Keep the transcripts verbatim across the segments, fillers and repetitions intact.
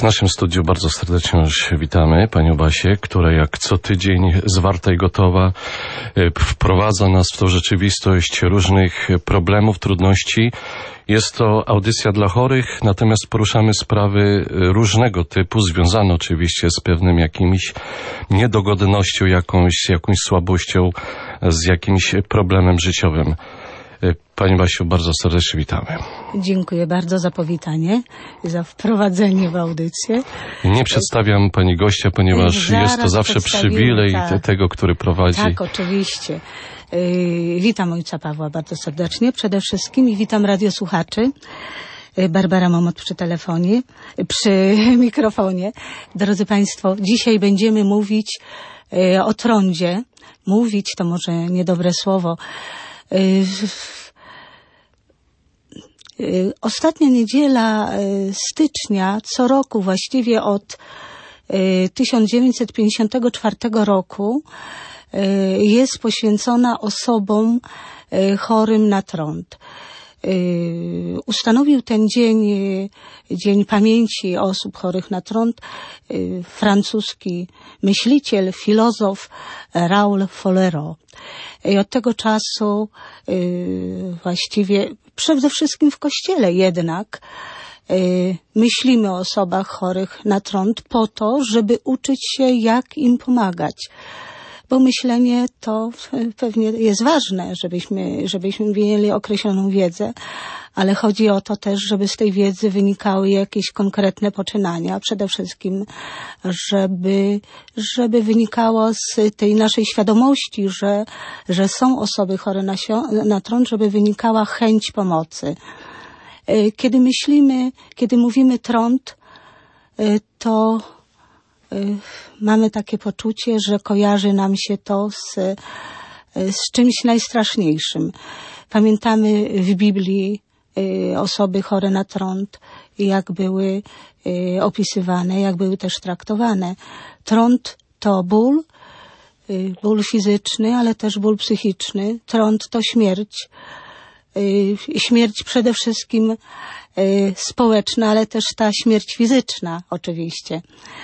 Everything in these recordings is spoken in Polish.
naszym studiu bardzo serdecznie już witamy panią Basię, która jak co tydzień zwarta i gotowa wprowadza nas w tą rzeczywistość różnych problemów, trudności. Jest to audycja dla chorych, natomiast poruszamy sprawy różnego typu, związane oczywiście z pewnym jakimś niedogodnością, jakąś, jakąś słabością, z jakimś problemem życiowym. Pani Basiu, bardzo serdecznie witamy. Dziękuję bardzo za powitanie, za wprowadzenie w audycję. Nie przedstawiam pani gościa, ponieważ Zaraz jest to zawsze przywilej tak. tego, który prowadzi. Tak, oczywiście. Yy, witam ojca Pawła bardzo serdecznie przede wszystkim i witam radiosłuchaczy. Barbara Momot przy telefonie, przy mikrofonie. Drodzy Państwo, dzisiaj będziemy mówić yy, o trądzie. Mówić to może niedobre słowo. Yy, Ostatnia niedziela stycznia co roku, właściwie od tysiąc dziewięćset pięćdziesiątego czwartego roku, jest poświęcona osobom chorym na trąd. Ustanowił ten dzień, Dzień Pamięci Osób Chorych na Trąd, francuski myśliciel, filozof Raoul Folero. I od tego czasu właściwie przede wszystkim w Kościele jednak myślimy o osobach chorych na trąd po to, żeby uczyć się, jak im pomagać. Bo myślenie to pewnie jest ważne, żebyśmy, żebyśmy mieli określoną wiedzę, ale chodzi o to też, żeby z tej wiedzy wynikały jakieś konkretne poczynania. Przede wszystkim, żeby, żeby wynikało z tej naszej świadomości, że, że są osoby chore na, na trąd, żeby wynikała chęć pomocy. Kiedy myślimy, kiedy mówimy trąd, to mamy takie poczucie, że kojarzy nam się to z, z czymś najstraszniejszym. Pamiętamy w Biblii osoby chore na trąd, jak były opisywane, jak były też traktowane. Trąd to ból, ból fizyczny, ale też ból psychiczny. Trąd to śmierć. Śmierć przede wszystkim społeczna, ale też ta śmierć fizyczna oczywiście.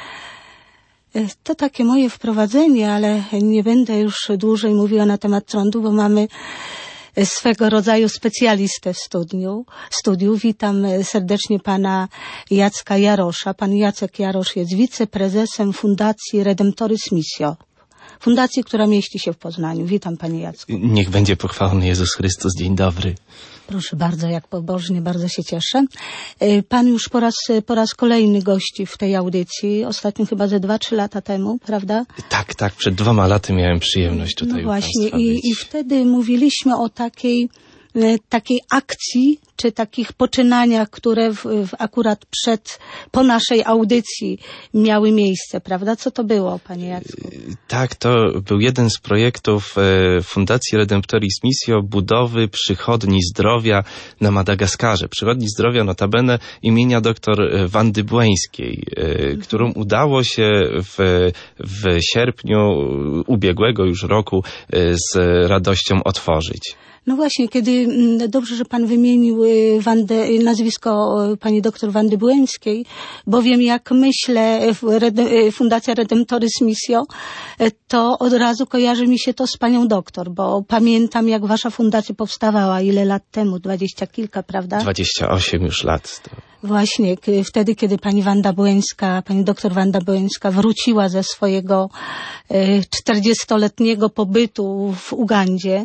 To takie moje wprowadzenie, ale nie będę już dłużej mówiła na temat trądu, bo mamy swego rodzaju specjalistę w studiu. studiu. Witam serdecznie pana Jacka Jarosza. Pan Jacek Jarosz jest wiceprezesem Fundacji Redemptoris Missio. Fundacji, która mieści się w Poznaniu. Witam panie Jacku. Niech będzie pochwalony Jezus Chrystus. Dzień dobry. Proszę bardzo, jak pobożnie, bardzo się cieszę. Pan już po raz, po raz kolejny gości w tej audycji, ostatnio chyba ze dwa, trzy lata temu, prawda? Tak, tak, przed dwoma laty miałem przyjemność tutaj no właśnie, u państwa i, być. i wtedy mówiliśmy o takiej, takiej akcji, czy takich poczynaniach, które w, w akurat przed, po naszej audycji miały miejsce, prawda? Co to było, panie Jacku? Tak, to był jeden z projektów e, Fundacji Redemptoris Missio budowy przychodni zdrowia na Madagaskarze. Przychodni zdrowia notabene imienia doktor Wandy Błeńskiej, e, mhm. którą udało się w, w sierpniu ubiegłego już roku e, z radością otworzyć. No właśnie, kiedy, dobrze, że pan wymienił Wandę, nazwisko pani doktor Wandy Błeńskiej, bowiem jak myślę Fundacja Redemptoris Missio, to od razu kojarzy mi się to z panią doktor, bo pamiętam, jak wasza fundacja powstawała, ile lat temu, dwadzieścia kilka, prawda? Dwadzieścia osiem już lat. To... Właśnie, wtedy, kiedy pani Wanda Błeńska, pani doktor Wanda Błeńska wróciła ze swojego czterdziestoletniego pobytu w Ugandzie,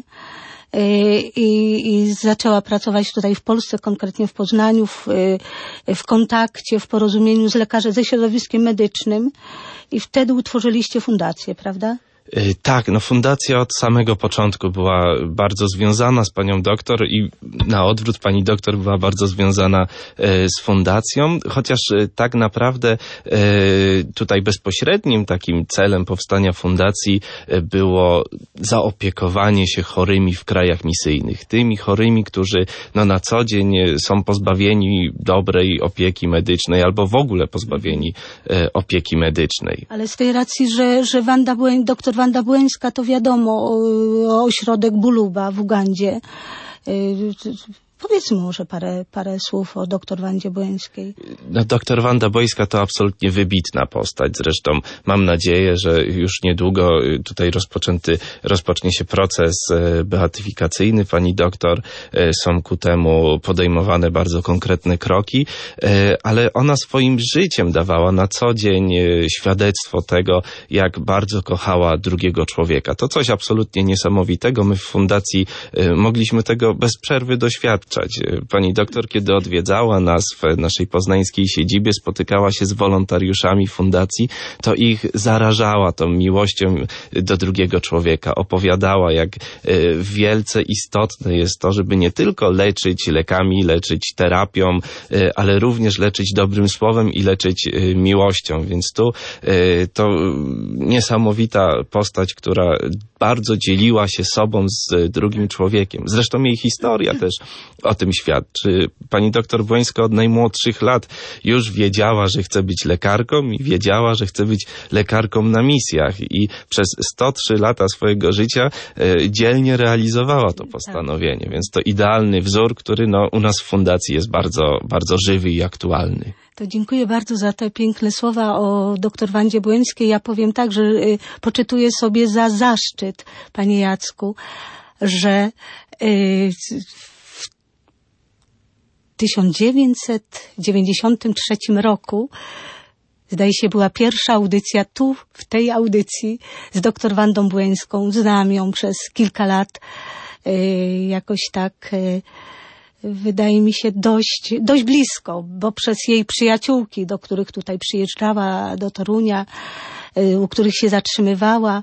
I, i zaczęła pracować tutaj w Polsce, konkretnie w Poznaniu, w, w kontakcie, w porozumieniu z lekarzem, ze środowiskiem medycznym i wtedy utworzyliście fundację, prawda? Tak, no fundacja od samego początku była bardzo związana z panią doktor i na odwrót pani doktor była bardzo związana z fundacją, chociaż tak naprawdę tutaj bezpośrednim takim celem powstania fundacji było zaopiekowanie się chorymi w krajach misyjnych. Tymi chorymi, którzy no na co dzień są pozbawieni dobrej opieki medycznej albo w ogóle pozbawieni opieki medycznej. Ale z tej racji, że, że Wanda Błę, doktor Wanda Błeńska, to wiadomo, ośrodek Buluba w Ugandzie. Powiedzmy może parę, parę słów o doktor Wandzie Błońskiej. No, doktor Wanda Błońska to absolutnie wybitna postać. Zresztą mam nadzieję, że już niedługo tutaj rozpoczęty, rozpocznie się proces beatyfikacyjny pani doktor. Są ku temu podejmowane bardzo konkretne kroki, ale ona swoim życiem dawała na co dzień świadectwo tego, jak bardzo kochała drugiego człowieka. To coś absolutnie niesamowitego. My w fundacji mogliśmy tego bez przerwy doświadczać. Pani doktor, kiedy odwiedzała nas w naszej poznańskiej siedzibie, spotykała się z wolontariuszami fundacji, to ich zarażała tą miłością do drugiego człowieka. Opowiadała, jak wielce istotne jest to, żeby nie tylko leczyć lekami, leczyć terapią, ale również leczyć dobrym słowem i leczyć miłością. Więc tu to niesamowita postać, która bardzo dzieliła się sobą z drugim człowiekiem. Zresztą jej historia też o tym świadczy. Pani doktor Błońska od najmłodszych lat już wiedziała, że chce być lekarką i wiedziała, że chce być lekarką na misjach i przez sto trzy lata swojego życia e, dzielnie realizowała to postanowienie. Więc to idealny wzór, który no, u nas w fundacji jest bardzo, bardzo żywy i aktualny. To dziękuję bardzo za te piękne słowa o doktor Wandzie Błońskiej. Ja powiem tak, że y, poczytuję sobie za zaszczyt, panie Jacku, że y, w tysiąc dziewięćset dziewięćdziesiątym trzecim roku, zdaje się, była pierwsza audycja tu, w tej audycji z doktor Wandą Błońską. Znam ją przez kilka lat, y, jakoś tak... Y, wydaje mi się dość, dość blisko, bo przez jej przyjaciółki, do których tutaj przyjeżdżała, do Torunia, u których się zatrzymywała,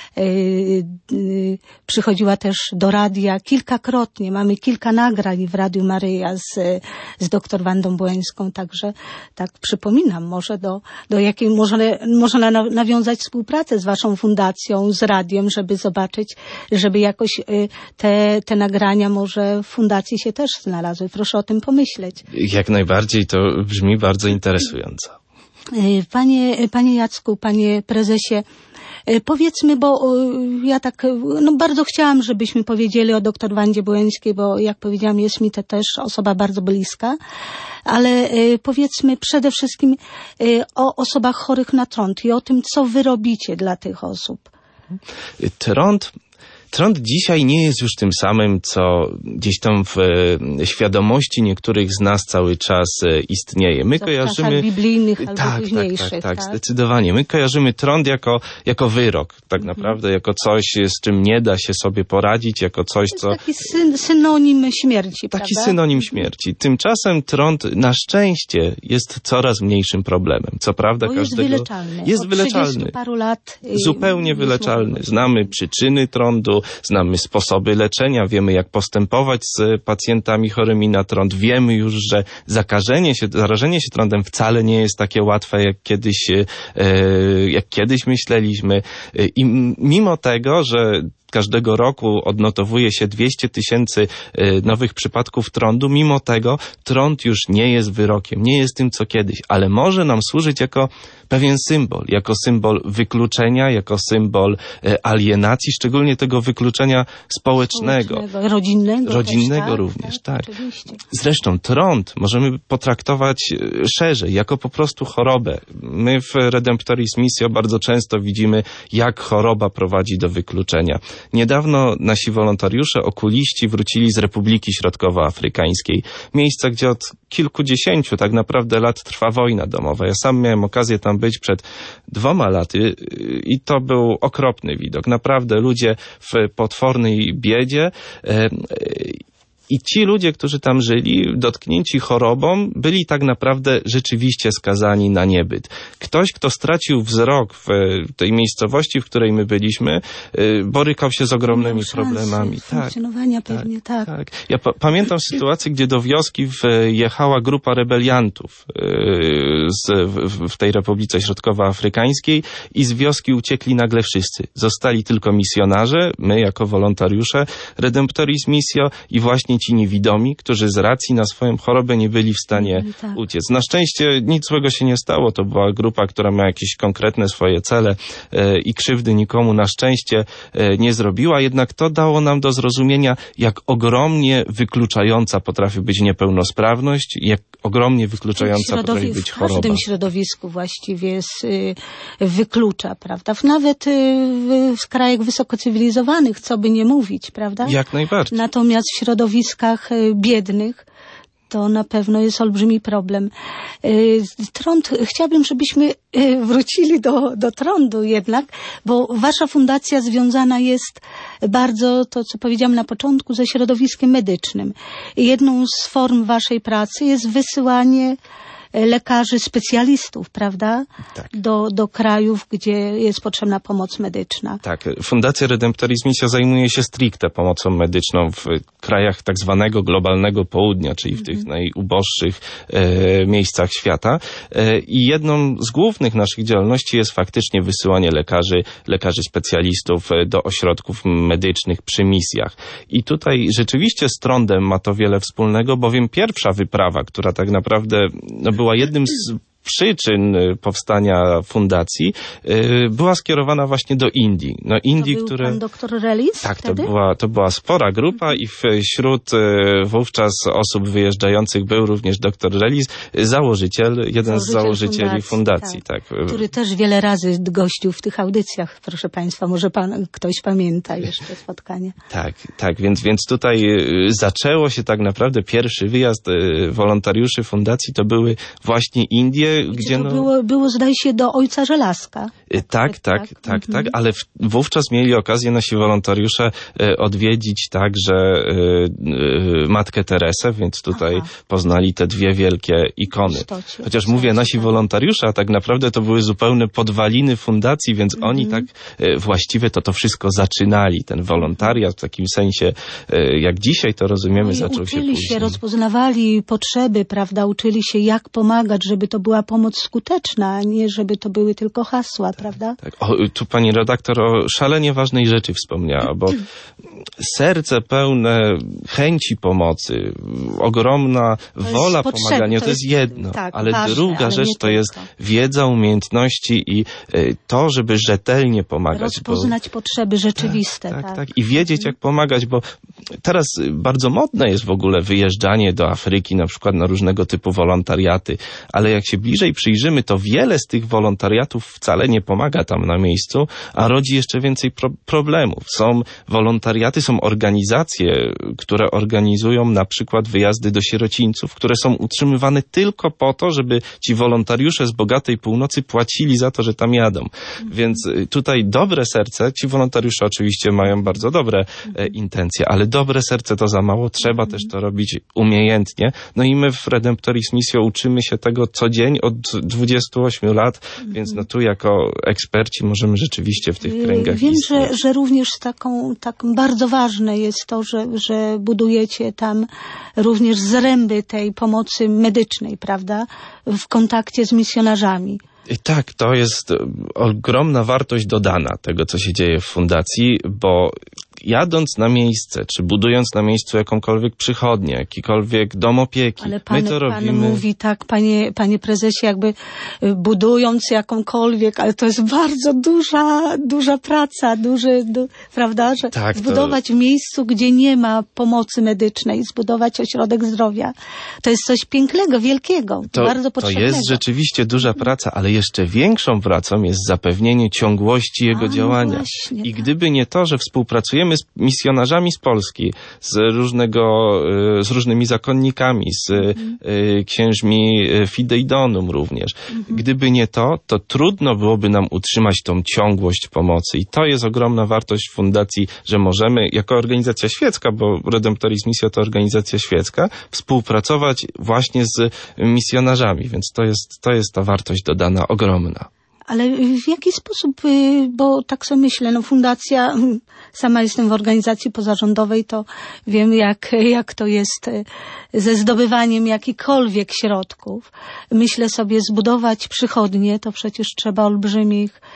przychodziła też do radia kilkakrotnie. Mamy kilka nagrań w Radiu Maryja z, z doktor Wandą Błońską, także tak przypominam, może do, do jakiej, może, można nawiązać współpracę z waszą fundacją, z radiem, żeby zobaczyć, żeby jakoś te, te nagrania może w fundacji się też znalazły. Proszę o tym pomyśleć. Jak najbardziej, to brzmi bardzo interesująco. Panie, panie Jacku, panie prezesie, powiedzmy, bo ja tak, no bardzo chciałam, żebyśmy powiedzieli o doktor Wandzie Błońskiej, bo jak powiedziałam, jest mi to też osoba bardzo bliska, ale powiedzmy przede wszystkim o osobach chorych na trąd i o tym, co wy robicie dla tych osób. Trąd... Trąd dzisiaj nie jest już tym samym, co gdzieś tam w świadomości niektórych z nas cały czas istnieje. My co kojarzymy... w czasach biblijnych albo tak, późniejszych. Tak, tak, tak, tak, zdecydowanie. My kojarzymy trąd jako, jako wyrok, tak mhm. naprawdę, jako coś, z czym nie da się sobie poradzić, jako coś, co... To jest taki syn, synonim śmierci, Taki prawda? synonim śmierci. Tymczasem trąd na szczęście jest coraz mniejszym problemem. Co prawda Bo każdego... jest wyleczalny. Jest Od wyleczalny. paru lat... Zupełnie wyleczalny. Znamy przyczyny trądu, znamy sposoby leczenia, wiemy jak postępować z pacjentami chorymi na trąd. Wiemy już, że zakażenie się, zarażenie się trądem wcale nie jest takie łatwe, jak kiedyś, jak kiedyś myśleliśmy. I mimo tego, że każdego roku odnotowuje się dwieście tysięcy nowych przypadków trądu. Mimo tego trąd już nie jest wyrokiem, nie jest tym, co kiedyś, ale może nam służyć jako pewien symbol, jako symbol wykluczenia, jako symbol alienacji, szczególnie tego wykluczenia społecznego. społecznego rodzinnego. Rodzinnego też, tak? również, tak. tak. Oczywiście. Zresztą trąd możemy potraktować szerzej, jako po prostu chorobę. My w Redemptoris Missio bardzo często widzimy, jak choroba prowadzi do wykluczenia. Niedawno nasi wolontariusze, okuliści wrócili z Republiki Środkowoafrykańskiej. Miejsca, gdzie od kilkudziesięciu tak naprawdę lat trwa wojna domowa. Ja sam miałem okazję tam być przed dwoma laty i to był okropny widok. Naprawdę ludzie w potwornej biedzie. I ci ludzie, którzy tam żyli, dotknięci chorobą, byli tak naprawdę rzeczywiście skazani na niebyt. Ktoś, kto stracił wzrok w tej miejscowości, w której my byliśmy, borykał się z ogromnymi problemami. Funkcjonowania tak, pewnie, tak. tak. Ja pa- pamiętam sytuację, gdzie do wioski wjechała grupa rebeliantów z, w, w tej Republice Środkowoafrykańskiej i z wioski uciekli nagle wszyscy. Zostali tylko misjonarze, my jako wolontariusze Redemptoris Missio i właśnie pacjenci niewidomi, którzy z racji na swoją chorobę nie byli w stanie tak. uciec. Na szczęście nic złego się nie stało. To była grupa, która miała jakieś konkretne swoje cele e, i krzywdy nikomu na szczęście e, nie zrobiła. Jednak to dało nam do zrozumienia, jak ogromnie wykluczająca potrafi być niepełnosprawność, jak ogromnie wykluczająca potrafi być choroba. W każdym środowisku właściwie jest, y, wyklucza, prawda? Nawet y, w, w krajach wysoko cywilizowanych, co by nie mówić, prawda? Jak najbardziej. Natomiast w środowiskach y, biednych to na pewno jest olbrzymi problem. Y, trąd, chciałabym, żebyśmy y, wrócili do, do trądu jednak, bo wasza fundacja związana jest bardzo, to co powiedziałam na początku, ze środowiskiem medycznym. Jedną z form waszej pracy jest wysyłanie lekarzy specjalistów, prawda? Tak. Do, do krajów, gdzie jest potrzebna pomoc medyczna. Tak. Fundacja Redemptoris Missio zajmuje się stricte pomocą medyczną w krajach tak zwanego globalnego południa, czyli w tych najuboższych e, miejscach świata. E, I jedną z głównych naszych działalności jest faktycznie wysyłanie lekarzy, lekarzy specjalistów do ośrodków medycznych przy misjach. I tutaj rzeczywiście z trądem ma to wiele wspólnego, bowiem pierwsza wyprawa, która tak naprawdę no, była jednym z przyczyn powstania fundacji, była skierowana właśnie do Indii. No Indii, to był które... pan doktor Rellis Tak, wtedy? to była, to była spora grupa i wśród wówczas osób wyjeżdżających był również doktor Rellis, założyciel, jeden założyciel z założycieli fundacji. fundacji tak. Tak. Który też wiele razy gościł w tych audycjach, proszę państwa, może pan ktoś pamięta jeszcze spotkanie. Tak, tak, więc, więc tutaj zaczęło się tak naprawdę pierwszy wyjazd wolontariuszy fundacji, to były właśnie Indie, gdzie, gdzie to no... było, było, zdaje się, do Ojca Żelazka. Tak, tak, tak, tak, tak, tak, ale w, wówczas mieli okazję nasi wolontariusze e, odwiedzić także e, e, Matkę Teresę, więc tutaj Aha. poznali te dwie wielkie ikony. Stocie, Chociaż stocie, mówię nasi tak. wolontariusze, a tak naprawdę to były zupełne podwaliny fundacji, więc mm-hmm. oni tak e, właściwie to to wszystko zaczynali. Ten wolontariat w takim sensie, e, jak dzisiaj to rozumiemy, no zaczął się później. Uczyli się, rozpoznawali potrzeby, prawda, uczyli się jak pomagać, żeby to była pomoc skuteczna, a nie żeby to były tylko hasła, tak, prawda? Tak. O, tu pani redaktor o szalenie ważnej rzeczy wspomniała, bo serce pełne chęci pomocy, ogromna to wola pomagania, to, to jest, jest jedno, tak, ale ważne, druga ale rzecz to tylko. jest wiedza, umiejętności i y, to, żeby rzetelnie pomagać. Rozpoznać bo... potrzeby rzeczywiste. Tak, tak, tak, tak. I wiedzieć, jak pomagać, bo teraz bardzo modne jest w ogóle wyjeżdżanie do Afryki, na przykład na różnego typu wolontariaty, ale jak się bliżej przyjrzymy, to wiele z tych wolontariatów wcale nie pomaga tam na miejscu, a rodzi jeszcze więcej pro- problemów. Są wolontariaty, są organizacje, które organizują na przykład wyjazdy do sierocińców, które są utrzymywane tylko po to, żeby ci wolontariusze z bogatej północy płacili za to, że tam jadą. Mhm. Więc tutaj dobre serce, ci wolontariusze oczywiście mają bardzo dobre e, intencje, ale dobre serce to za mało, trzeba mhm. też to robić umiejętnie. No i my w Redemptoris Missio uczymy się tego co dzień od dwudziestu ośmiu lat, mhm. więc no tu jako eksperci możemy rzeczywiście w tych kręgach Wiem, istnieć. że, że również taką, taką bardzo ważne jest to, że, że budujecie tam również zręby tej pomocy medycznej, prawda? W kontakcie z misjonarzami. I tak, to jest ogromna wartość dodana tego, co się dzieje w fundacji, bo jadąc na miejsce, czy budując na miejscu jakąkolwiek przychodnię, jakikolwiek dom opieki, ale pan, my to robimy... Pan mówi tak, panie, panie prezesie, jakby budując jakąkolwiek, ale to jest bardzo duża, duża praca, duży, du, prawda, że tak, zbudować to... w miejscu, gdzie nie ma pomocy medycznej, zbudować ośrodek zdrowia. To jest coś pięknego, wielkiego, to, bardzo potrzebnego. To jest rzeczywiście duża praca, ale jeszcze większą pracą jest zapewnienie ciągłości jego A, działania. Właśnie, I tak. gdyby nie to, że współpracujemy z misjonarzami z Polski, z różnego, z różnymi zakonnikami, z mhm. księżmi Fidejdonum również. Mhm. Gdyby nie to, to trudno byłoby nam utrzymać tą ciągłość pomocy. I to jest ogromna wartość fundacji, że możemy jako organizacja świecka, bo Redemptoris Missio to organizacja świecka, współpracować właśnie z misjonarzami. Więc to jest, to jest ta wartość dodana ogromna. Ale w jaki sposób, bo tak sobie myślę, no fundacja, sama jestem w organizacji pozarządowej, to wiem jak, jak to jest ze zdobywaniem jakichkolwiek środków. Myślę sobie, zbudować przychodnie, to przecież trzeba olbrzymich,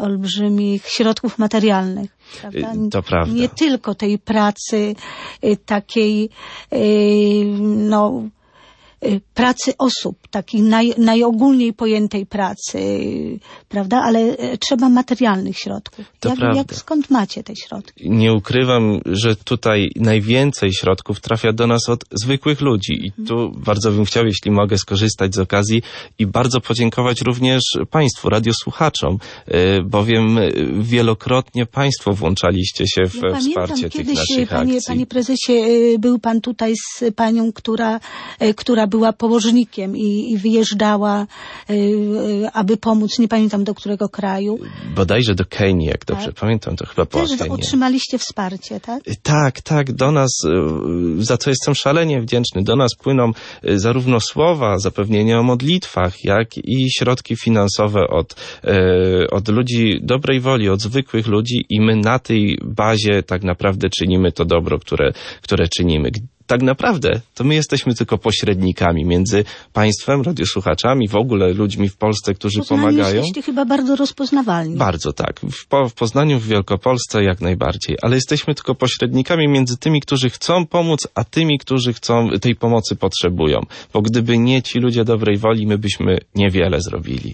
olbrzymich środków materialnych. Prawda? To prawda. Nie tylko tej pracy takiej, no, pracy osób, takiej naj, najogólniej pojętej pracy, prawda? Ale trzeba materialnych środków. To jak, prawda. jak, skąd macie te środki? Nie ukrywam, że tutaj najwięcej środków trafia do nas od zwykłych ludzi i tu bardzo bym chciał, jeśli mogę, skorzystać z okazji i bardzo podziękować również Państwu, radiosłuchaczom, bowiem wielokrotnie Państwo włączaliście się w ja wsparcie pamiętam, tych kiedyś, naszych panie, akcji. Panie prezesie, był Pan tutaj z panią, która, która była położnikiem i, i wyjeżdżała, aby pomóc, nie pamiętam do którego kraju. Bodajże do Kenii, jak dobrze tak. pamiętam, to chyba była Też Kenia. otrzymaliście wsparcie, tak? Tak, tak, do nas, za co jestem szalenie wdzięczny, do nas płyną zarówno słowa, zapewnienia o modlitwach, jak i środki finansowe od, od ludzi dobrej woli, od zwykłych ludzi i my na tej bazie tak naprawdę czynimy to dobro, które, które czynimy. Tak naprawdę to my jesteśmy tylko pośrednikami między państwem, radiosłuchaczami, w ogóle ludźmi w Polsce, którzy w Poznaniu pomagają. jesteście chyba bardzo rozpoznawalni. Bardzo tak. W, po, w Poznaniu, w Wielkopolsce jak najbardziej. Ale jesteśmy tylko pośrednikami między tymi, którzy chcą pomóc, a tymi, którzy chcą tej pomocy potrzebują. Bo gdyby nie ci ludzie dobrej woli, my byśmy niewiele zrobili.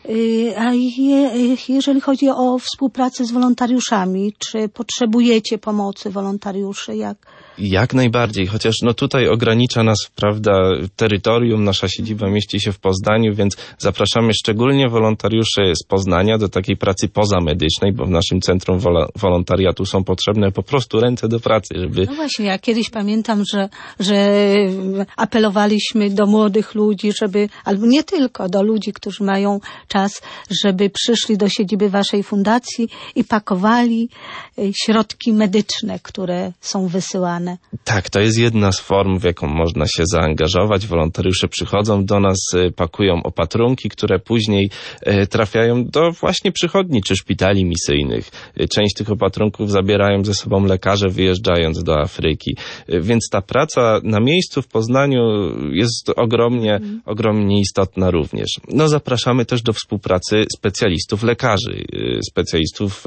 A je, jeżeli chodzi o współpracę z wolontariuszami, czy potrzebujecie pomocy wolontariuszy? Jak? Jak najbardziej, chociaż no tutaj ogranicza nas, prawda, terytorium, nasza siedziba mieści się w Poznaniu, więc zapraszamy szczególnie wolontariuszy z Poznania do takiej pracy pozamedycznej, bo w naszym centrum wola, wolontariatu są potrzebne po prostu ręce do pracy, żeby... No właśnie, ja kiedyś pamiętam, że, że apelowaliśmy do młodych ludzi, żeby, albo nie tylko, do ludzi, którzy mają czas, żeby przyszli do siedziby waszej fundacji i pakowali środki medyczne, które są wysyłane. Tak, to jest jedna z form, w jaką można się zaangażować. Wolontariusze przychodzą do nas, pakują opatrunki, które później trafiają do właśnie przychodni czy szpitali misyjnych. Część tych opatrunków zabierają ze sobą lekarze, wyjeżdżając do Afryki. Więc ta praca na miejscu w Poznaniu jest ogromnie, mm. ogromnie istotna również. No, zapraszamy też do współpracy specjalistów lekarzy, specjalistów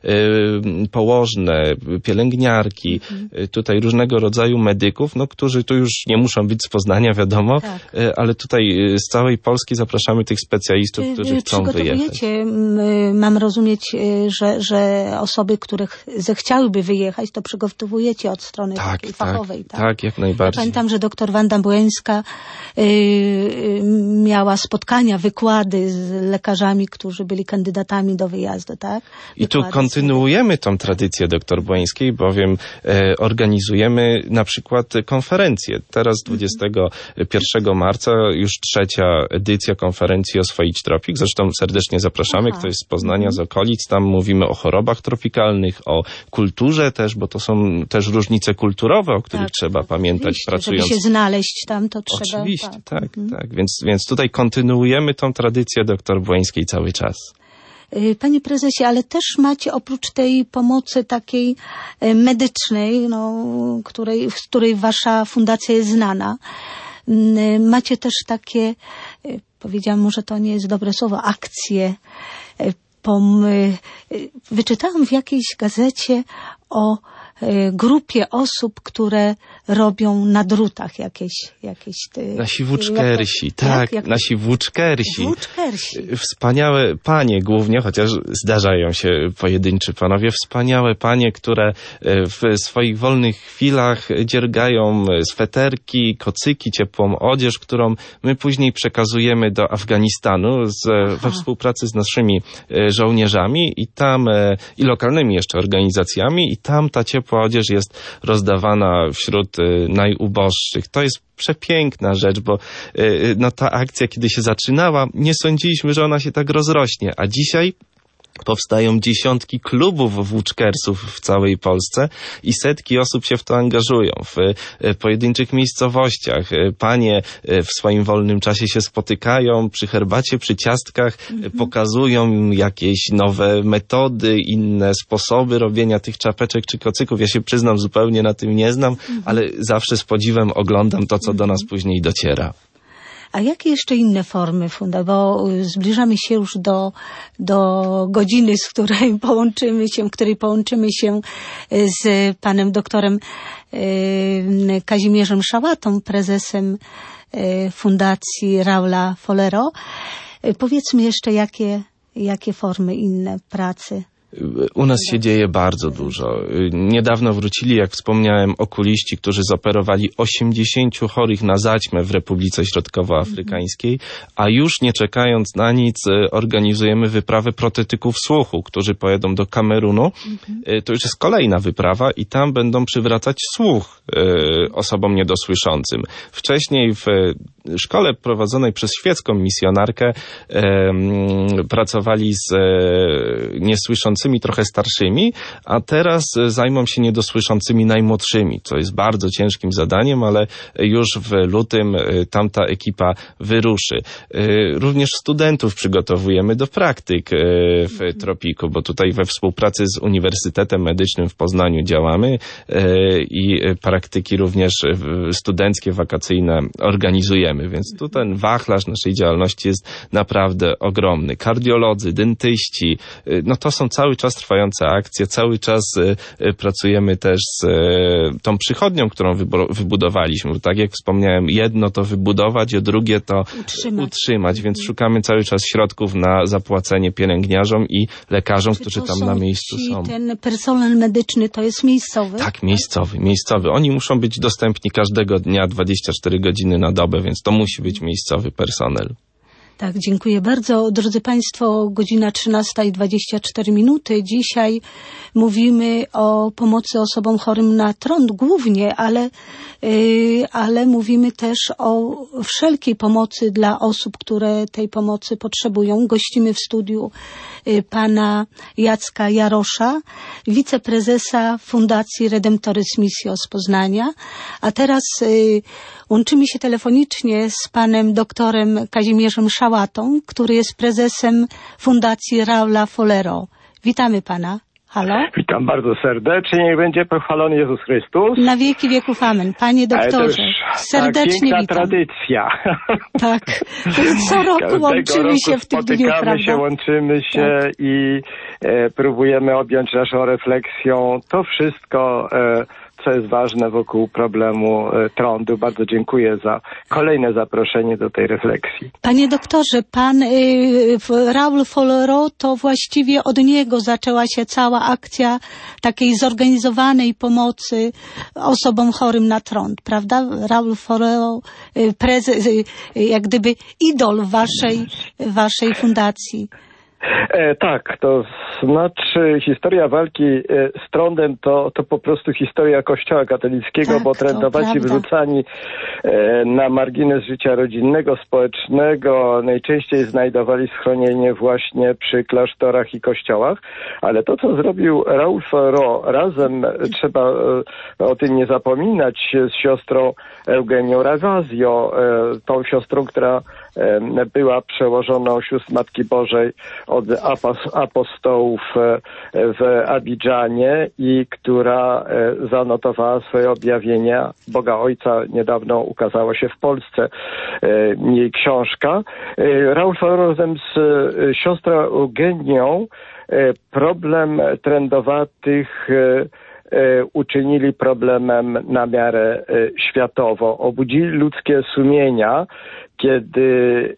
położne, pielęgniarki, mm. tutaj różnego rodzaju medyków, no, którzy tu już nie muszą być z Poznania, wiadomo, tak. ale tutaj z całej Polski zapraszamy tych specjalistów, którzy chcą wyjechać. Mam rozumieć, że, że osoby, które zechciałyby wyjechać, to przygotowujecie od strony tak, takiej tak, fachowej. Tak, tak, jak najbardziej. Ja pamiętam, że doktor Wanda Błońska yy, miała spotkania, wykłady z lekarzami, którzy byli kandydatami do wyjazdu, tak? Wykłady I tu kontynuujemy tą tradycję doktor Błońskiej, bowiem e, organizujemy na przykład konferencję. Teraz dwudziestego pierwszego marca już trzecia edycja konferencji Oswoić Tropik. Zresztą serdecznie zapraszamy, Aha. ktoś z Poznania, z okolic. Tam mówimy o chorobach tropikalnych, o kulturze też, bo to są też różnice kulturowe, o których tak, trzeba pamiętać, pracując. Żeby się znaleźć tam, to trzeba... Oczywiście, tak, tak. Mhm. tak. Więc, więc tutaj kontynuujemy tą tradycję doktor Błońskiej cały czas. Panie prezesie, ale też macie oprócz tej pomocy takiej medycznej, no, której, w której wasza fundacja jest znana, macie też takie, powiedziałam, może to nie jest dobre słowo, akcje. Pom... Wyczytałam w jakiejś gazecie o grupie osób, które robią na drutach jakieś... jakieś te, nasi włóczkersi, jak, tak, jak, nasi włóczkersi. Włóczkersi. Wspaniałe panie głównie, chociaż zdarzają się pojedynczy panowie, wspaniałe panie, które w swoich wolnych chwilach dziergają sweterki, kocyki, ciepłą odzież, którą my później przekazujemy do Afganistanu z, we współpracy z naszymi żołnierzami i tam, i lokalnymi jeszcze organizacjami, i tam ta ciepła odzież jest rozdawana wśród najuboższych. To jest przepiękna rzecz, bo no, ta akcja, kiedy się zaczynała, nie sądziliśmy, że ona się tak rozrośnie, a dzisiaj powstają dziesiątki klubów włóczkersów w całej Polsce i setki osób się w to angażują. W pojedynczych miejscowościach panie w swoim wolnym czasie się spotykają przy herbacie, przy ciastkach, mhm. pokazują jakieś nowe metody, inne sposoby robienia tych czapeczek czy kocyków. Ja się przyznam, zupełnie na tym nie znam, mhm. ale zawsze z podziwem oglądam to, co do nas później dociera. A jakie jeszcze inne formy fundacji? Bo zbliżamy się już do, do godziny, z której połączymy się, w której połączymy się z panem doktorem Kazimierzem Szałatą, prezesem Fundacji Raula Follero. Powiedzmy jeszcze, jakie, jakie formy inne pracy. U nas się dzieje bardzo dużo. Niedawno wrócili, jak wspomniałem, okuliści, którzy zoperowali osiemdziesięciu chorych na zaćmę w Republice Środkowoafrykańskiej, a już nie czekając na nic organizujemy wyprawę protetyków słuchu, którzy pojedą do Kamerunu. To już jest kolejna wyprawa i tam będą przywracać słuch osobom niedosłyszącym. Wcześniej w szkole prowadzonej przez świecką misjonarkę pracowali z niesłyszącymi trochę starszymi, a teraz zajmą się niedosłyszącymi najmłodszymi, co jest bardzo ciężkim zadaniem, ale już w lutym tamta ekipa wyruszy. Również studentów przygotowujemy do praktyk w Tropiku, bo tutaj we współpracy z Uniwersytetem Medycznym w Poznaniu działamy i praktyki również studenckie, wakacyjne organizujemy, więc tu ten wachlarz naszej działalności jest naprawdę ogromny. Kardiolodzy, dentyści, no to są cały czas trwające akcje, cały czas y, pracujemy też z y, tą przychodnią, którą wybo- wybudowaliśmy. Bo tak jak wspomniałem, jedno to wybudować, a drugie to utrzymać, utrzymać więc szukamy cały czas środków na zapłacenie pielęgniarzom i lekarzom, Czy którzy tam na miejscu ci, są. Ten personel medyczny to jest miejscowy? Tak, miejscowy, miejscowy. Oni muszą być dostępni każdego dnia, dwadzieścia cztery godziny na dobę, więc to musi być miejscowy personel. Tak, dziękuję bardzo. Drodzy Państwo, godzina trzynasta i dwadzieścia cztery minuty. Dzisiaj mówimy o pomocy osobom chorym na trąd głównie, ale, yy, ale mówimy też o wszelkiej pomocy dla osób, które tej pomocy potrzebują. Gościmy w studiu yy, pana Jacka Jarosza, wiceprezesa Fundacji Redemptoris Missio z Poznania. A teraz yy, łączymy się telefonicznie z panem doktorem Kazimierzem Szałatą, który jest prezesem Fundacji Raula Follero. Witamy pana. Halo? Witam bardzo serdecznie. Niech będzie pochwalony Jezus Chrystus. Na wieki wieków amen. Panie doktorze, serdecznie tak, piękna witam. tradycja. Tak. Co roku łączymy roku się w tym dniu, spotykamy prawda? się, łączymy się tak. i e, próbujemy objąć naszą refleksją to wszystko, e, co jest ważne wokół problemu e, trądu. Bardzo dziękuję za kolejne zaproszenie do tej refleksji. Panie doktorze, pan y, Raul Follero, to właściwie od niego zaczęła się cała akcja takiej zorganizowanej pomocy osobom chorym na trąd, prawda? Raul Follero, y, prezes, y, jak gdyby idol waszej, waszej fundacji. E, tak, to znaczy historia walki e, z trądem to, to po prostu historia Kościoła katolickiego, tak, bo trędowaci wyrzucani e, na margines życia rodzinnego, społecznego najczęściej znajdowali schronienie właśnie przy klasztorach i kościołach, ale to, co zrobił Raul Follero razem, trzeba e, o tym nie zapominać, z siostrą Eugenią Ravasio, e, tą siostrą, która e, była przełożoną sióstr Matki Bożej od apostołów w Abidżanie i która zanotowała swoje objawienia Boga Ojca. Niedawno ukazała się w Polsce jej książka. Raul Follero razem z siostrą Eugenią problem trędowatych uczynili problemem na miarę światową. Obudzili ludzkie sumienia, kiedy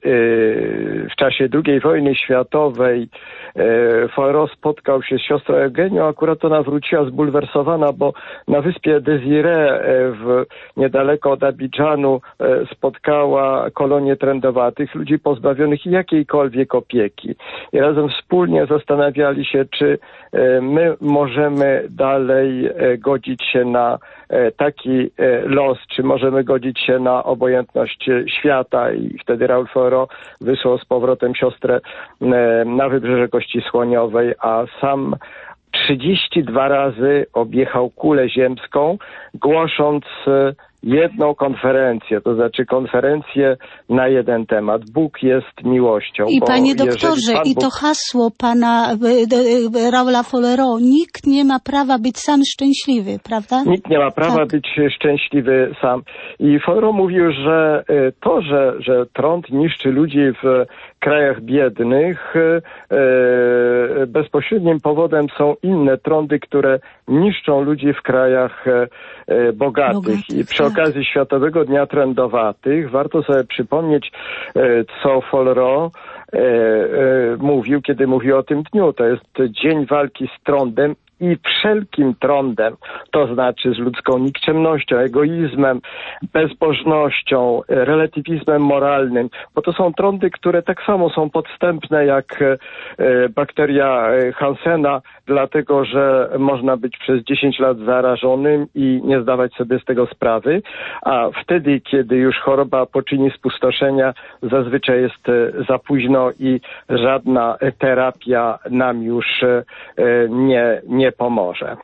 w czasie drugiej wojny światowej Follero spotkał się z siostrą Eugenią, akurat ona wróciła zbulwersowana, bo na wyspie Desiree w, niedaleko od Abidżanu spotkała kolonię trędowatych, ludzi pozbawionych jakiejkolwiek opieki. I razem wspólnie zastanawiali się, czy my możemy dalej godzić się na taki los, czy możemy godzić się na obojętność świata. I wtedy Raul Follero wysłał z powrotem siostrę na wybrzeże Kości Słoniowej, a sam trzydzieści dwa razy objechał kulę ziemską, głosząc jedną konferencję, to znaczy konferencję na jeden temat. Bóg jest miłością. I panie doktorze, Pan i Bóg... to hasło pana Raula Follero, nikt nie ma prawa być sam szczęśliwy, prawda? Nikt nie ma prawa tak. być szczęśliwy sam. I Follero mówił, że to, że, że trąd niszczy ludzi w krajach biednych, bezpośrednim powodem są inne trądy, które niszczą ludzi w krajach bogatych. bogatych I przy tak. okazji Światowego Dnia Trędowatych warto sobie przypomnieć, co Follero mówił, kiedy mówił o tym dniu. To jest dzień walki z trądem i wszelkim trądem, to znaczy z ludzką nikczemnością, egoizmem, bezbożnością, relatywizmem moralnym, bo to są trądy, które tak samo są podstępne jak bakteria Hansena, dlatego że można być przez dziesięć lat zarażonym i nie zdawać sobie z tego sprawy, a wtedy, kiedy już choroba poczyni spustoszenia, zazwyczaj jest za późno i żadna terapia nam już nie, nie pomoże.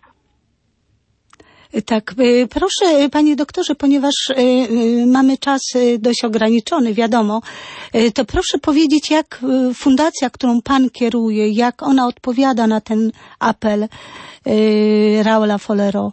Tak, proszę panie doktorze, ponieważ mamy czas dość ograniczony, wiadomo, to proszę powiedzieć, jak fundacja, którą pan kieruje, jak ona odpowiada na ten apel Raula Follero?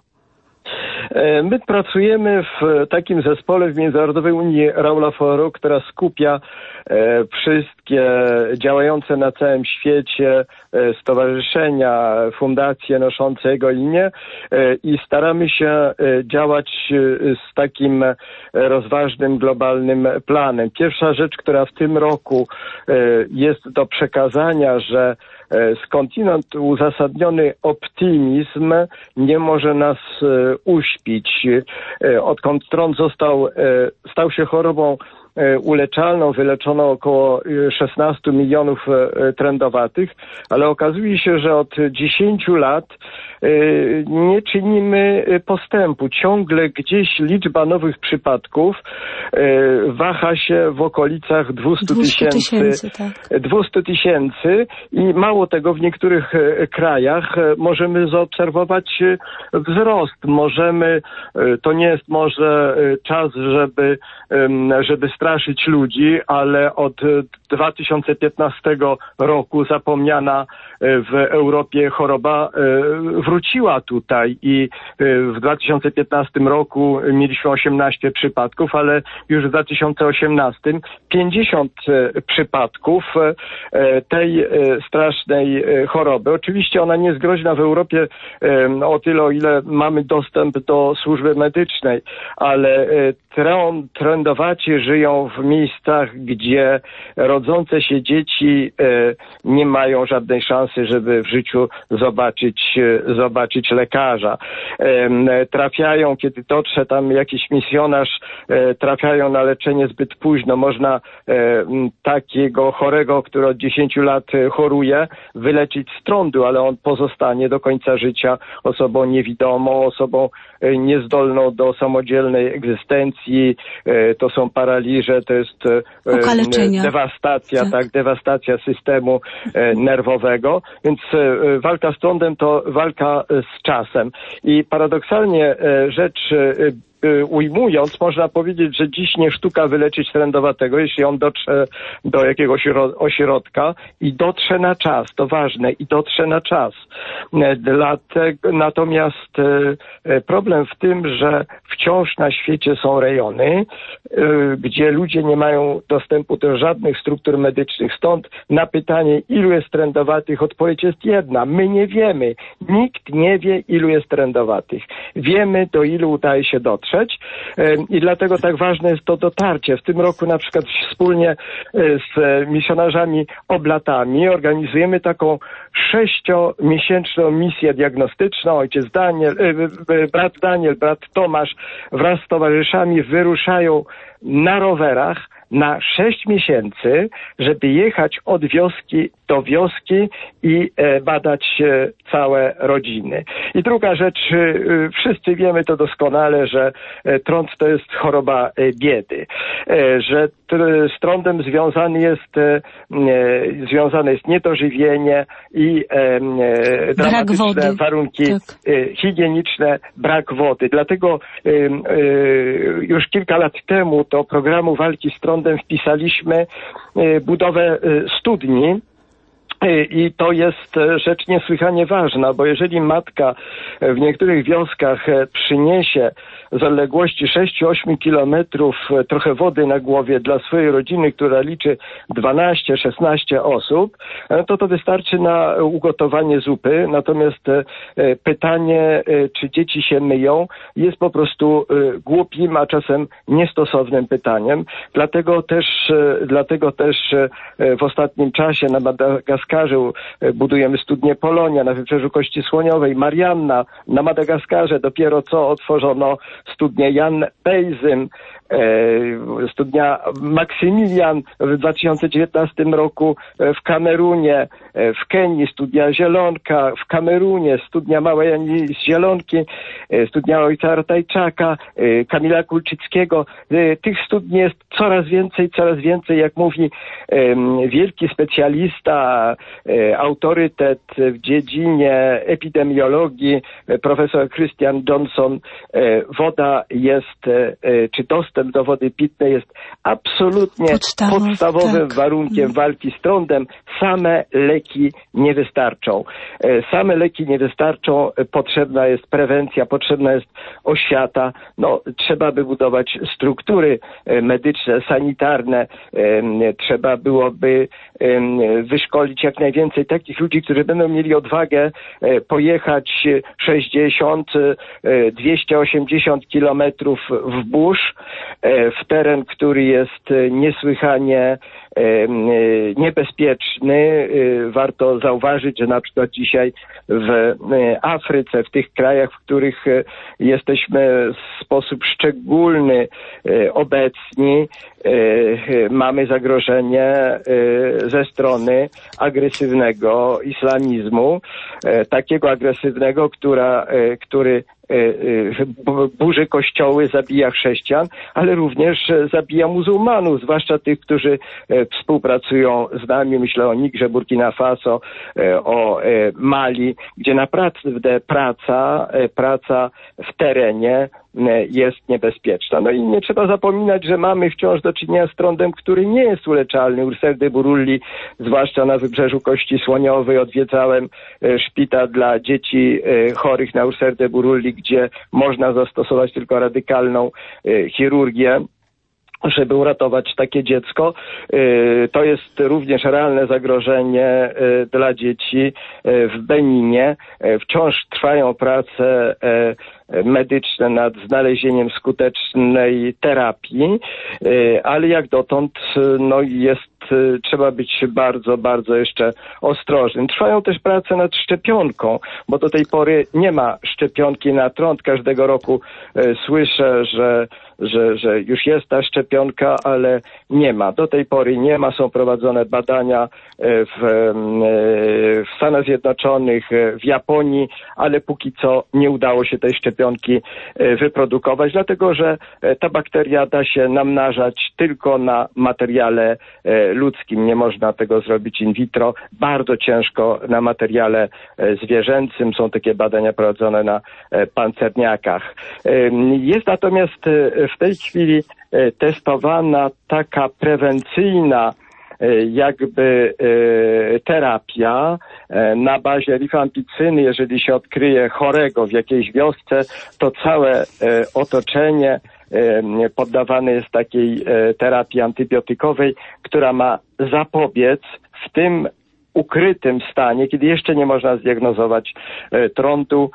My pracujemy w takim zespole w Międzynarodowej Unii Raula Follero, która skupia wszystkie działające na całym świecie stowarzyszenia, fundacje noszące jego imię i staramy się działać z takim rozważnym, globalnym planem. Pierwsza rzecz, która w tym roku jest do przekazania, że skądinąd uzasadniony optymizm nie może nas uśpić. Odkąd trąd został, stał się chorobą uleczalną, wyleczono około szesnaście milionów trędowatych, ale okazuje się, że od dziesięciu lat nie czynimy postępu. Ciągle gdzieś liczba nowych przypadków waha się w okolicach dwieście tysięcy. Tak. dwieście tysięcy i mało tego, w niektórych krajach możemy zaobserwować wzrost. Możemy, to nie jest może czas, żeby, żeby straszyć ludzi, ale od dwa tysiące piętnastego roku zapomniana w Europie choroba wróciła tutaj i w dwa tysiące piętnastym roku mieliśmy osiemnaście przypadków, ale już w dwa tysiące osiemnastym pięćdziesiąt przypadków tej strasznej choroby. Oczywiście ona nie jest groźna w Europie o tyle, o ile mamy dostęp do służby medycznej, ale trędowaci żyją w miejscach, gdzie rodzące się dzieci nie mają żadnej szansy, żeby w życiu zobaczyć, zobaczyć lekarza. Trafiają, kiedy dotrze tam jakiś misjonarz, trafiają na leczenie zbyt późno. Można takiego chorego, który od dziesięciu lat choruje, wyleczyć z trądu, ale on pozostanie do końca życia osobą niewidomą, osobą niezdolną do samodzielnej egzystencji. To są paraliże, to jest Okaleczenia. dewastacja, tak. tak, dewastacja systemu nerwowego. Więc walka z trądem to walka z czasem. I paradoksalnie rzecz ujmując, można powiedzieć, że dziś nie sztuka wyleczyć trędowatego, jeśli on dotrze do jakiegoś ośrodka i dotrze na czas, to ważne, i dotrze na czas. Dlatego, natomiast problem w tym, że wciąż na świecie są rejony, gdzie ludzie nie mają dostępu do żadnych struktur medycznych. Stąd na pytanie, ilu jest trędowatych, odpowiedź jest jedna. My nie wiemy. Nikt nie wie, ilu jest trędowatych. Wiemy, do ilu udaje się dotrzeć. I dlatego tak ważne jest to dotarcie. W tym roku na przykład wspólnie z misjonarzami Oblatami organizujemy taką sześciomiesięczną misję diagnostyczną. Ojciec Daniel, brat Daniel, brat Tomasz wraz z towarzyszami wyruszają na rowerach na sześć miesięcy, żeby jechać od wioski do wioski i e, badać e, całe rodziny. I druga rzecz, e, wszyscy wiemy to doskonale, że e, trąd to jest choroba e, biedy, e, że t- z trądem związany jest, e, e, związane jest niedożywienie i e, e, dramatyczne warunki tak. e, higieniczne, brak wody. Dlatego e, e, już kilka lat temu do programu walki z trądem wpisaliśmy e, budowę e, studni. I to jest rzecz niesłychanie ważna, bo jeżeli matka w niektórych wioskach przyniesie z odległości sześć do ośmiu kilometrów trochę wody na głowie dla swojej rodziny, która liczy dwanaście szesnaście osób, to to wystarczy na ugotowanie zupy. Natomiast pytanie, czy dzieci się myją, jest po prostu głupim, a czasem niestosownym pytaniem. Dlatego też, dlatego też w ostatnim czasie na Madagaskarze budujemy studnię Polonia, na Wybrzeżu Kości Słoniowej, Marianna, na Madagaskarze dopiero co otworzono studnię Jan Pejzym, e, studnia Maksymilian w dwa tysiące dziewiętnastym roku w Kamerunie, w Kenii studnia Zielonka, w Kamerunie studnia Małej Ani z Zielonki, studnia ojca Artajczaka, Kamila Kulczyckiego. Tych studni jest coraz więcej, coraz więcej, jak mówi wielki specjalista, autorytet w dziedzinie epidemiologii, profesor Christian Johnson. Woda jest, czy dostęp do wody pitnej jest absolutnie Podstawow, podstawowym tak. warunkiem walki z trądem. Same leki nie wystarczą. Same leki nie wystarczą. Potrzebna jest prewencja, potrzebna jest oświata. No, trzeba by budować struktury medyczne, sanitarne. Trzeba byłoby wyszkolić jak najwięcej takich ludzi, którzy będą mieli odwagę pojechać sześćdziesiąt dwieście osiemdziesiąt kilometrów w burz, w teren, który jest niesłychanie niebezpieczny. Warto zauważyć, że na przykład dzisiaj w Afryce, w tych krajach, w których jesteśmy w sposób szczególny obecni, mamy zagrożenie ze strony agresywnego islamizmu, takiego agresywnego, która, który burzy kościoły, zabija chrześcijan, ale również zabija muzułmanów, zwłaszcza tych, którzy współpracują z nami. Myślę o Nigrze, Burkina Faso, o Mali, gdzie naprawdę praca, praca w terenie jest niebezpieczna. No i nie trzeba zapominać, że mamy wciąż do czynienia z trądem, który nie jest uleczalny. Urser de Burulli, zwłaszcza na Wybrzeżu Kości Słoniowej, odwiedzałem szpital dla dzieci chorych na Urser de Burulli, gdzie można zastosować tylko radykalną chirurgię, żeby uratować takie dziecko. To jest również realne zagrożenie dla dzieci w Beninie. Wciąż trwają prace medyczne nad znalezieniem skutecznej terapii, ale jak dotąd no jest, trzeba być bardzo, bardzo jeszcze ostrożnym. Trwają też prace nad szczepionką, bo do tej pory nie ma szczepionki na trąd. Każdego roku słyszę, że Że, że już jest ta szczepionka, ale nie ma. Do tej pory nie ma. Są prowadzone badania w, w Stanach Zjednoczonych, w Japonii, ale póki co nie udało się tej szczepionki wyprodukować, dlatego że ta bakteria da się namnażać tylko na materiale ludzkim. Nie można tego zrobić in vitro. Bardzo ciężko na materiale zwierzęcym. Są takie badania prowadzone na pancerniakach. Jest natomiast w tej chwili testowana taka prewencyjna jakby terapia na bazie rifampicyny. Jeżeli się odkryje chorego w jakiejś wiosce, to całe otoczenie poddawane jest takiej terapii antybiotykowej, która ma zapobiec w tym ukrytym stanie, kiedy jeszcze nie można zdiagnozować trądu,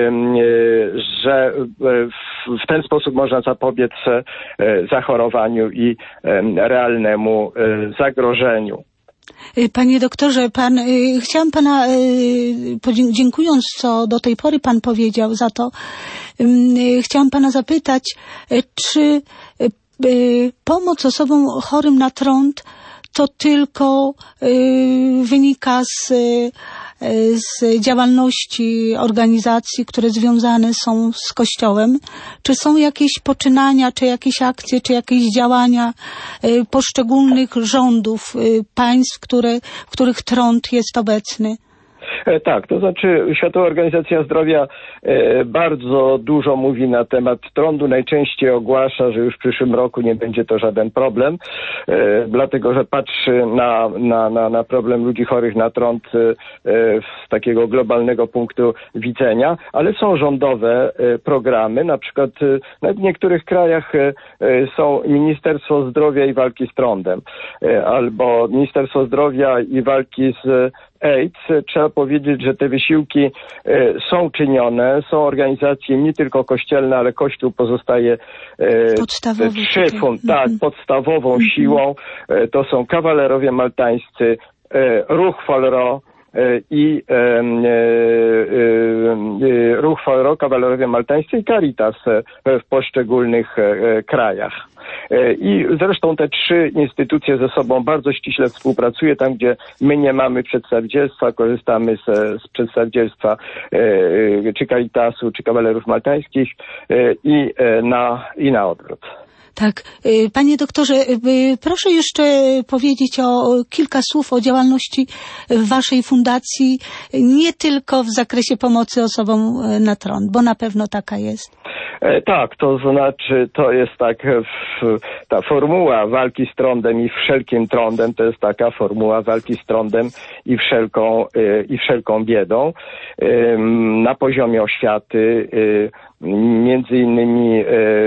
że w ten sposób można zapobiec zachorowaniu i realnemu zagrożeniu. Panie doktorze, pan, chciałam pana, dziękując, co do tej pory pan powiedział za to, chciałam pana zapytać, czy y, pomoc osobom chorym na trąd to tylko y, wynika z, y, z działalności organizacji, które związane są z Kościołem? Czy są jakieś poczynania, czy jakieś akcje, czy jakieś działania y, poszczególnych rządów, y, państw, które, w których trąd jest obecny? Tak, to znaczy Światowa Organizacja Zdrowia e, bardzo dużo mówi na temat trądu. Najczęściej ogłasza, że już w przyszłym roku nie będzie to żaden problem, e, dlatego że patrzy na, na, na, na problem ludzi chorych na trąd e, z takiego globalnego punktu widzenia, ale są rządowe e, programy, na przykład e, nawet w niektórych krajach e, są Ministerstwo Zdrowia i Walki z Trądem, e, albo Ministerstwo Zdrowia i Walki z AIDS. Trzeba powiedzieć, że te wysiłki e, są czynione, są organizacje nie tylko kościelne, ale Kościół pozostaje e, szefą, tak, podstawową mm-hmm. siłą. E, to są kawalerowie maltańscy, e, ruch Folro e, i e, e, ruch Folro, kawalerowie maltańscy i Caritas e, w poszczególnych e, krajach. I zresztą te trzy instytucje ze sobą bardzo ściśle współpracują. Tam, gdzie my nie mamy przedstawicielstwa, korzystamy z, z przedstawicielstwa e, czy Caritasu, czy kawalerów maltańskich e, i, e, na, i na odwrót. Tak. Panie doktorze, proszę jeszcze powiedzieć o kilka słów o działalności waszej fundacji, nie tylko w zakresie pomocy osobom na trąd, bo na pewno taka jest. E, tak, to znaczy, to jest tak, w, ta formuła walki z trądem i wszelkim trądem, to jest taka formuła walki z trądem i wszelką, e, i wszelką biedą. E, na poziomie oświaty, e, między innymi e,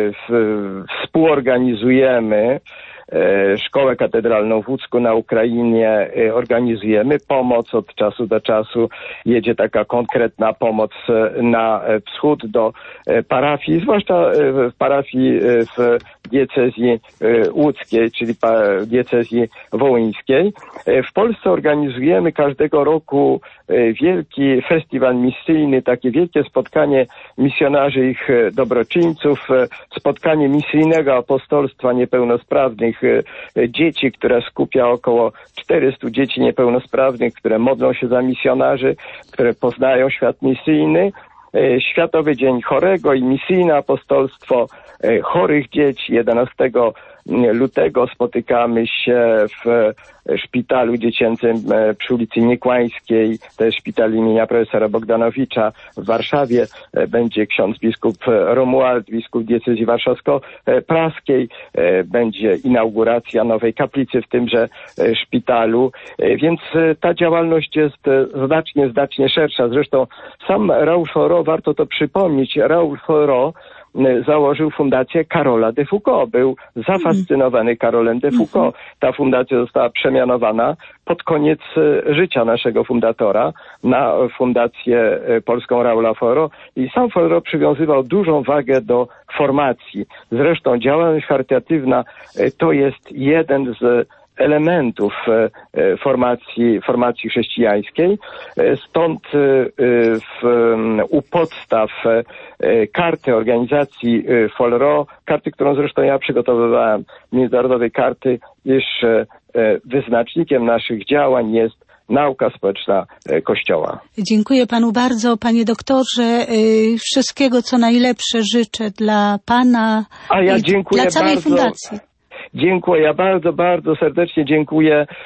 w, współorganizujemy Szkołę Katedralną w Łódzku na Ukrainie, organizujemy pomoc. Od czasu do czasu jedzie taka konkretna pomoc na wschód do parafii, zwłaszcza w parafii w diecezji łódzkiej, czyli diecezji wołyńskiej. W Polsce organizujemy każdego roku wielki festiwal misyjny, takie wielkie spotkanie misjonarzy i ich dobroczyńców, spotkanie misyjnego apostolstwa niepełnosprawnych dzieci, które skupia około czterystu dzieci niepełnosprawnych, które modlą się za misjonarzy, które poznają świat misyjny. Światowy Dzień Chorego i misyjne apostolstwo chorych dzieci. jedenastego lutego spotykamy się w szpitalu dziecięcym przy ulicy Niekłańskiej, to jest szpital imienia profesora Bogdanowicza w Warszawie. Będzie ksiądz biskup Romuald, biskup diecezji warszawsko-praskiej. Będzie inauguracja nowej kaplicy w tymże szpitalu, więc ta działalność jest znacznie, znacznie szersza. Zresztą sam Raoul Folro, warto to przypomnieć, Raoul Folro założył fundację Karola de Foucault. Był zafascynowany Karolem de Foucault. Ta fundacja została przemianowana pod koniec życia naszego fundatora na Fundację Polską Raoula Folro i sam Folro przywiązywał dużą wagę do formacji. Zresztą działalność charytatywna to jest jeden z elementów formacji, formacji chrześcijańskiej. Stąd w, u podstaw karty organizacji Folro, karty, którą zresztą ja przygotowywałem, międzynarodowej karty, iż wyznacznikiem naszych działań jest nauka społeczna Kościoła. Dziękuję panu bardzo, panie doktorze. Wszystkiego, co najlepsze życzę dla pana A ja i dziękuję dla całej bardzo. fundacji. Dziękuję, ja bardzo, bardzo serdecznie dziękuję e,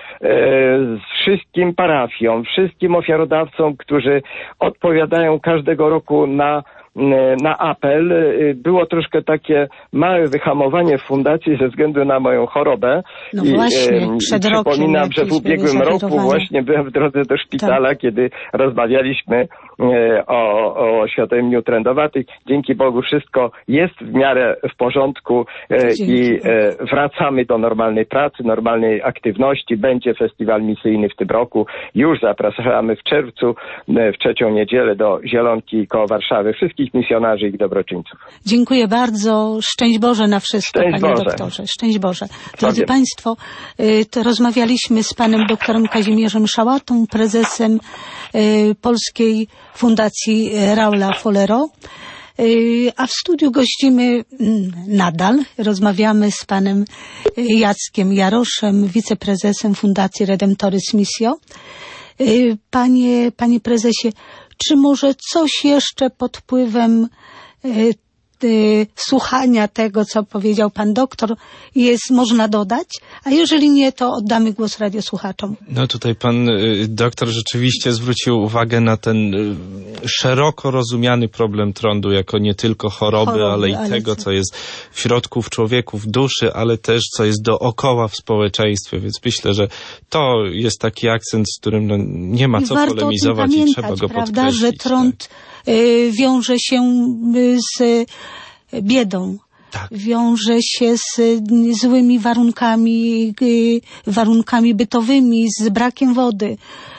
wszystkim parafiom, wszystkim ofiarodawcom, którzy odpowiadają każdego roku na na apel. Było troszkę takie małe wyhamowanie w fundacji ze względu na moją chorobę. No I, właśnie, e, przed przypominam, rokiem że w ubiegłym roku właśnie byłem w drodze do szpitala, tak. kiedy rozmawialiśmy e, o, o Światowym Dniu Trędowatych. Dzięki Bogu wszystko jest w miarę w porządku e, i e, wracamy do normalnej pracy, normalnej aktywności. Będzie festiwal misyjny w tym roku. Już zapraszamy w czerwcu, e, w trzecią niedzielę do Zielonki koło Warszawy. Wszystkich misjonarzy i ich dobroczyńców. Dziękuję bardzo. Szczęść Boże na wszystko, Szczęść panie Boże. doktorze. Szczęść Boże. Drodzy Powiem. państwo, to rozmawialiśmy z panem doktorem Kazimierzem Szałatą, prezesem Polskiej Fundacji Raoula Folero. A w studiu gościmy nadal. Rozmawiamy z panem Jackiem Jaroszem, wiceprezesem Fundacji Redemptoris Missio. Panie, panie prezesie, czy może coś jeszcze pod wpływem y, słuchania tego, co powiedział pan doktor, jest można dodać? A jeżeli nie, to oddamy głos radiosłuchaczom. No tutaj pan y, doktor rzeczywiście zwrócił uwagę na ten y, szeroko rozumiany problem trądu jako nie tylko choroby, choroby ale i ale tego, co jest w środku w człowieku, w duszy, ale też co jest dookoła w społeczeństwie. Więc myślę, że to jest taki akcent, z którym no, nie ma I co warto polemizować o tym i trzeba go prawda, podkreślić. że trąd tak. y, wiąże się z biedą. Tak. Wiąże się z złymi warunkami, warunkami bytowymi, z brakiem wody.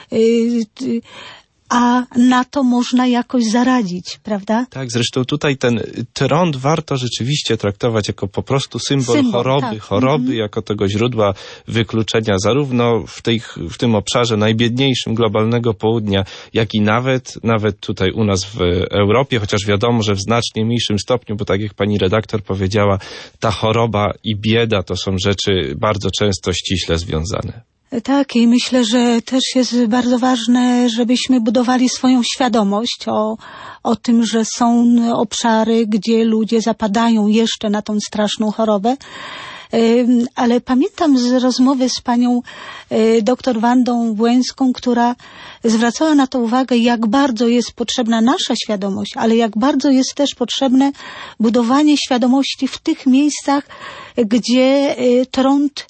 A na to można jakoś zaradzić, prawda? Tak, zresztą tutaj ten trąd warto rzeczywiście traktować jako po prostu symbol, symbol choroby, tak. choroby mm-hmm. jako tego źródła wykluczenia zarówno w, tej, w tym obszarze najbiedniejszym globalnego południa, jak i nawet, nawet tutaj u nas w Europie, chociaż wiadomo, że w znacznie mniejszym stopniu, bo tak jak pani redaktor powiedziała, ta choroba i bieda to są rzeczy bardzo często ściśle związane. Tak, i myślę, że też jest bardzo ważne, żebyśmy budowali swoją świadomość o, o tym, że są obszary, gdzie ludzie zapadają jeszcze na tą straszną chorobę. Ale pamiętam z rozmowy z panią doktor Wandą Błęską, która zwracała na to uwagę, jak bardzo jest potrzebna nasza świadomość, ale jak bardzo jest też potrzebne budowanie świadomości w tych miejscach, gdzie trąd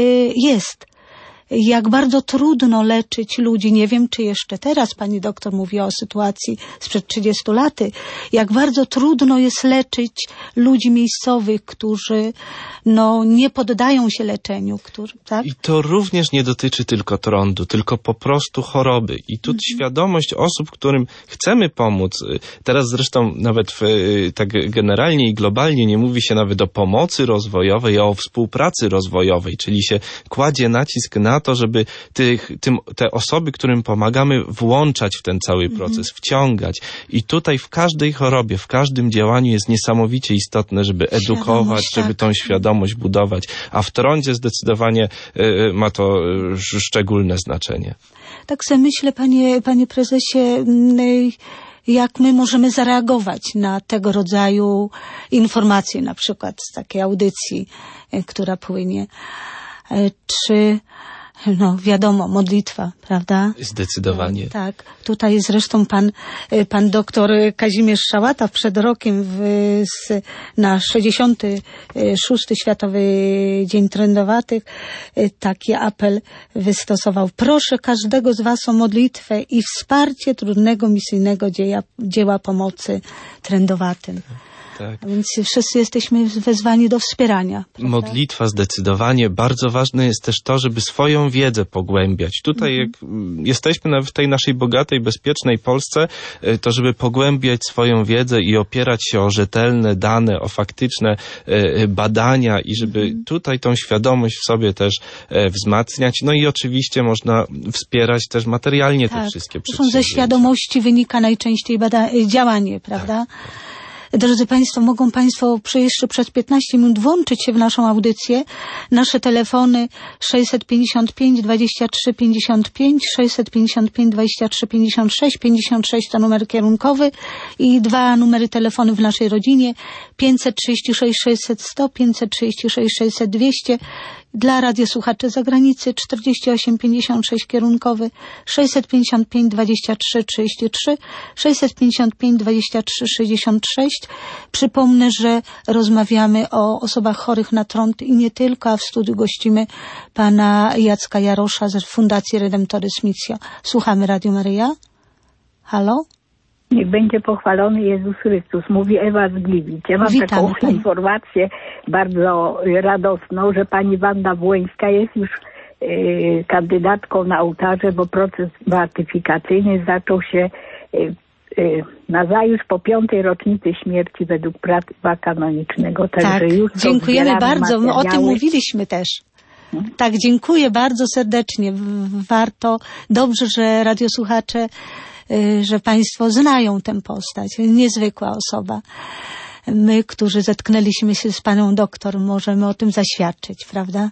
jest. Jak bardzo trudno leczyć ludzi, nie wiem, czy jeszcze teraz pani doktor mówi o sytuacji sprzed trzydziestu lat, jak bardzo trudno jest leczyć ludzi miejscowych, którzy no, nie poddają się leczeniu. Którzy, tak? I to również nie dotyczy tylko trądu, tylko po prostu choroby. I tu mhm. świadomość osób, którym chcemy pomóc, teraz zresztą nawet w, tak generalnie i globalnie nie mówi się nawet o pomocy rozwojowej, a o współpracy rozwojowej, czyli się kładzie nacisk na to, żeby tych, tym, te osoby, którym pomagamy, włączać w ten cały proces, mm. wciągać. I tutaj w każdej chorobie, w każdym działaniu jest niesamowicie istotne, żeby edukować, tak. żeby tą świadomość budować. A w trądzie zdecydowanie y, ma to y, szczególne znaczenie. Tak sobie myślę, panie, panie prezesie, y, jak my możemy zareagować na tego rodzaju informacje, na przykład z takiej audycji, y, która płynie. Y, czy No wiadomo, modlitwa, prawda? Zdecydowanie. Tak. Tutaj zresztą pan, pan doktor Kazimierz Szałata przed rokiem w, z, na sześćdziesiąty szósty Światowy Dzień Trędowatych taki apel wystosował. Proszę każdego z was o modlitwę i wsparcie trudnego misyjnego dzieła, dzieła pomocy trędowatym. Tak. A więc wszyscy jesteśmy wezwani do wspierania. Prawda? Modlitwa zdecydowanie. Bardzo ważne jest też to, żeby swoją wiedzę pogłębiać. Tutaj mhm. jak jesteśmy w tej naszej bogatej, bezpiecznej Polsce, to żeby pogłębiać swoją wiedzę i opierać się o rzetelne dane, o faktyczne badania i żeby mhm. tutaj tą świadomość w sobie też wzmacniać. No i oczywiście można wspierać też materialnie tak. te wszystkie przedsięwzięcia. Ze świadomości wynika najczęściej bada- działanie, prawda? Tak. Drodzy Państwo, mogą Państwo jeszcze przez piętnaście minut włączyć się w naszą audycję. Nasze telefony sześćset pięćdziesiąt pięć dwadzieścia trzy pięćdziesiąt pięć, sześćset pięćdziesiąt pięć dwadzieścia trzy pięćdziesiąt sześć, pięćdziesiąt sześć to numer kierunkowy i dwa numery telefonu w naszej rodzinie pięćset trzydzieści sześć sześćset sto, pięćset trzydzieści sześć sześćset dwieście. Dla radiosłuchaczy z zagranicy czterdzieści osiem pięćdziesiąt sześć kierunkowy, sześćset pięćdziesiąt pięć dwadzieścia trzy trzydzieści trzy, sześćset pięćdziesiąt pięć dwadzieścia trzy sześćdziesiąt sześć. Przypomnę, że rozmawiamy o osobach chorych na trąd i nie tylko, a w studiu gościmy pana Jacka Jarosza z Fundacji Redemptoris Missio. Słuchamy Radio Maryja. Halo? Niech będzie pochwalony Jezus Chrystus. Mówi Ewa z Gliwic. Ja mam Witam, taką pani. informację bardzo radosną, że pani Wanda Błęska jest już y, kandydatką na ołtarze, bo proces beatyfikacyjny zaczął się y, y, nazajutrz po piątej rocznicy śmierci według prawa kanonicznego. Także tak, już dziękujemy bardzo. My o tym materiały. mówiliśmy też. Tak, dziękuję bardzo serdecznie. Warto, dobrze, że radiosłuchacze że państwo znają tę postać. Niezwykła osoba. My, którzy zetknęliśmy się z panią doktor, możemy o tym zaświadczyć, prawda?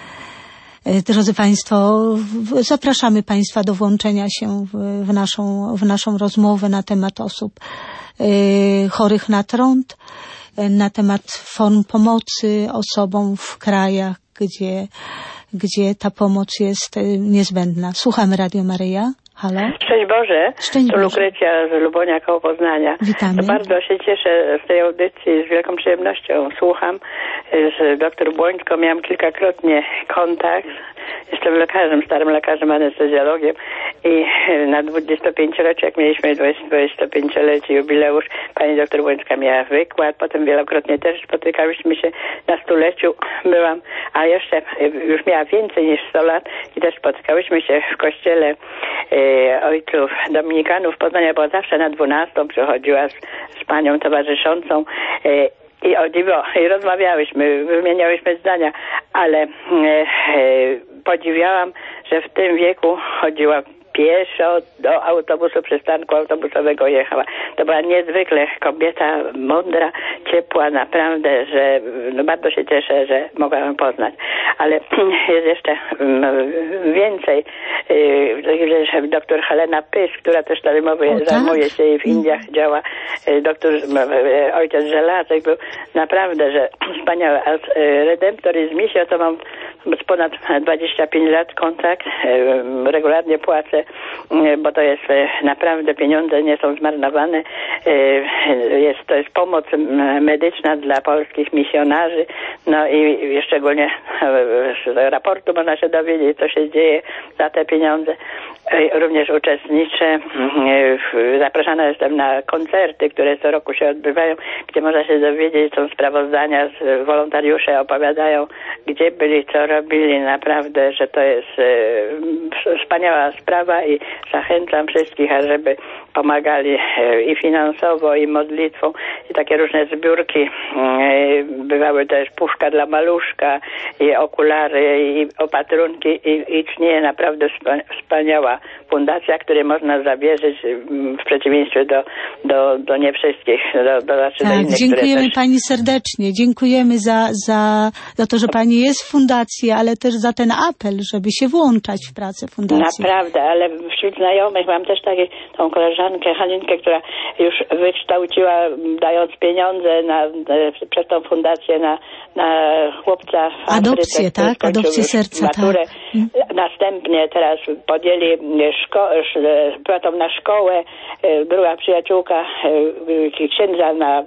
Drodzy Państwo, zapraszamy Państwa do włączenia się w, w, naszą, w naszą rozmowę na temat osób y, chorych na trąd, na temat form pomocy osobom w krajach, gdzie, gdzie ta pomoc jest niezbędna. Słuchamy Radio Maryja. Halo? Szczęść Boże, Szczęść to Boże. Lukrecja z Lubonia koło Poznania. Witamy. Bardzo się cieszę z tej audycji, z wielką przyjemnością słucham. Z doktor Błońską miałam kilkakrotnie kontakt. Jestem lekarzem, starym lekarzem, anestezjologiem i na dwudziestopięciolecie, jak mieliśmy dwudziestopięciolecie jubileusz, pani doktor Błońska miała wykład, potem wielokrotnie też spotykałyśmy się na stuleciu byłam, a jeszcze już miała więcej niż sto lat i też spotykałyśmy się w kościele e, ojców dominikanów Poznania, bo zawsze na dwunastą przychodziła z, z panią towarzyszącą e, i o dziwo, i rozmawiałyśmy, wymieniałyśmy zdania, ale e, e, podziwiałam, że w tym wieku chodziła pieszo do autobusu, przystanku autobusowego jechała. To była niezwykle kobieta mądra, ciepła, naprawdę, że no bardzo się cieszę, że mogłam ją poznać. Ale jest jeszcze więcej. Że doktor Helena Pysz, która też zajmuje, zajmuje się i w Indiach działa. Doktor ojciec Żelazek był naprawdę, że wspaniały. A Redemptoris Missio to mam z ponad dwadzieścia pięć lat kontakt. Regularnie płacę, bo to jest naprawdę, pieniądze nie są zmarnowane. Jest, to jest pomoc medyczna dla polskich misjonarzy. No i szczególnie z raportu można się dowiedzieć, co się dzieje za te pieniądze. Również uczestniczę. Zapraszana jestem na koncerty, które co roku się odbywają, gdzie można się dowiedzieć, są sprawozdania, wolontariusze opowiadają, gdzie byli, co robili. Naprawdę, że to jest wspaniała sprawa i zachęcam wszystkich, ażeby pomagali i finansowo, i modlitwą, i takie różne zbiórki. Bywały też puszka dla maluszka, i okulary, i opatrunki, i, i cznie. Naprawdę wspaniała fundacja, której można zawierzyć w przeciwieństwie do, do, do nie wszystkich, do, do, znaczy tak, do innych, dziękujemy też... Pani serdecznie. Dziękujemy za, za, za to, że Pani jest w fundacji, ale też za ten apel, żeby się włączać w pracę fundacji. Naprawdę, ale wśród znajomych mam też taką tą koleżankę Halinkę, która już wykształciła, dając pieniądze na, przez tą fundację na, na chłopca w Adopcję, Afryce, tak? Adopcję serca, maturę. tak. Następnie teraz podjęli szko- płatą na szkołę. Druga przyjaciółka księdza na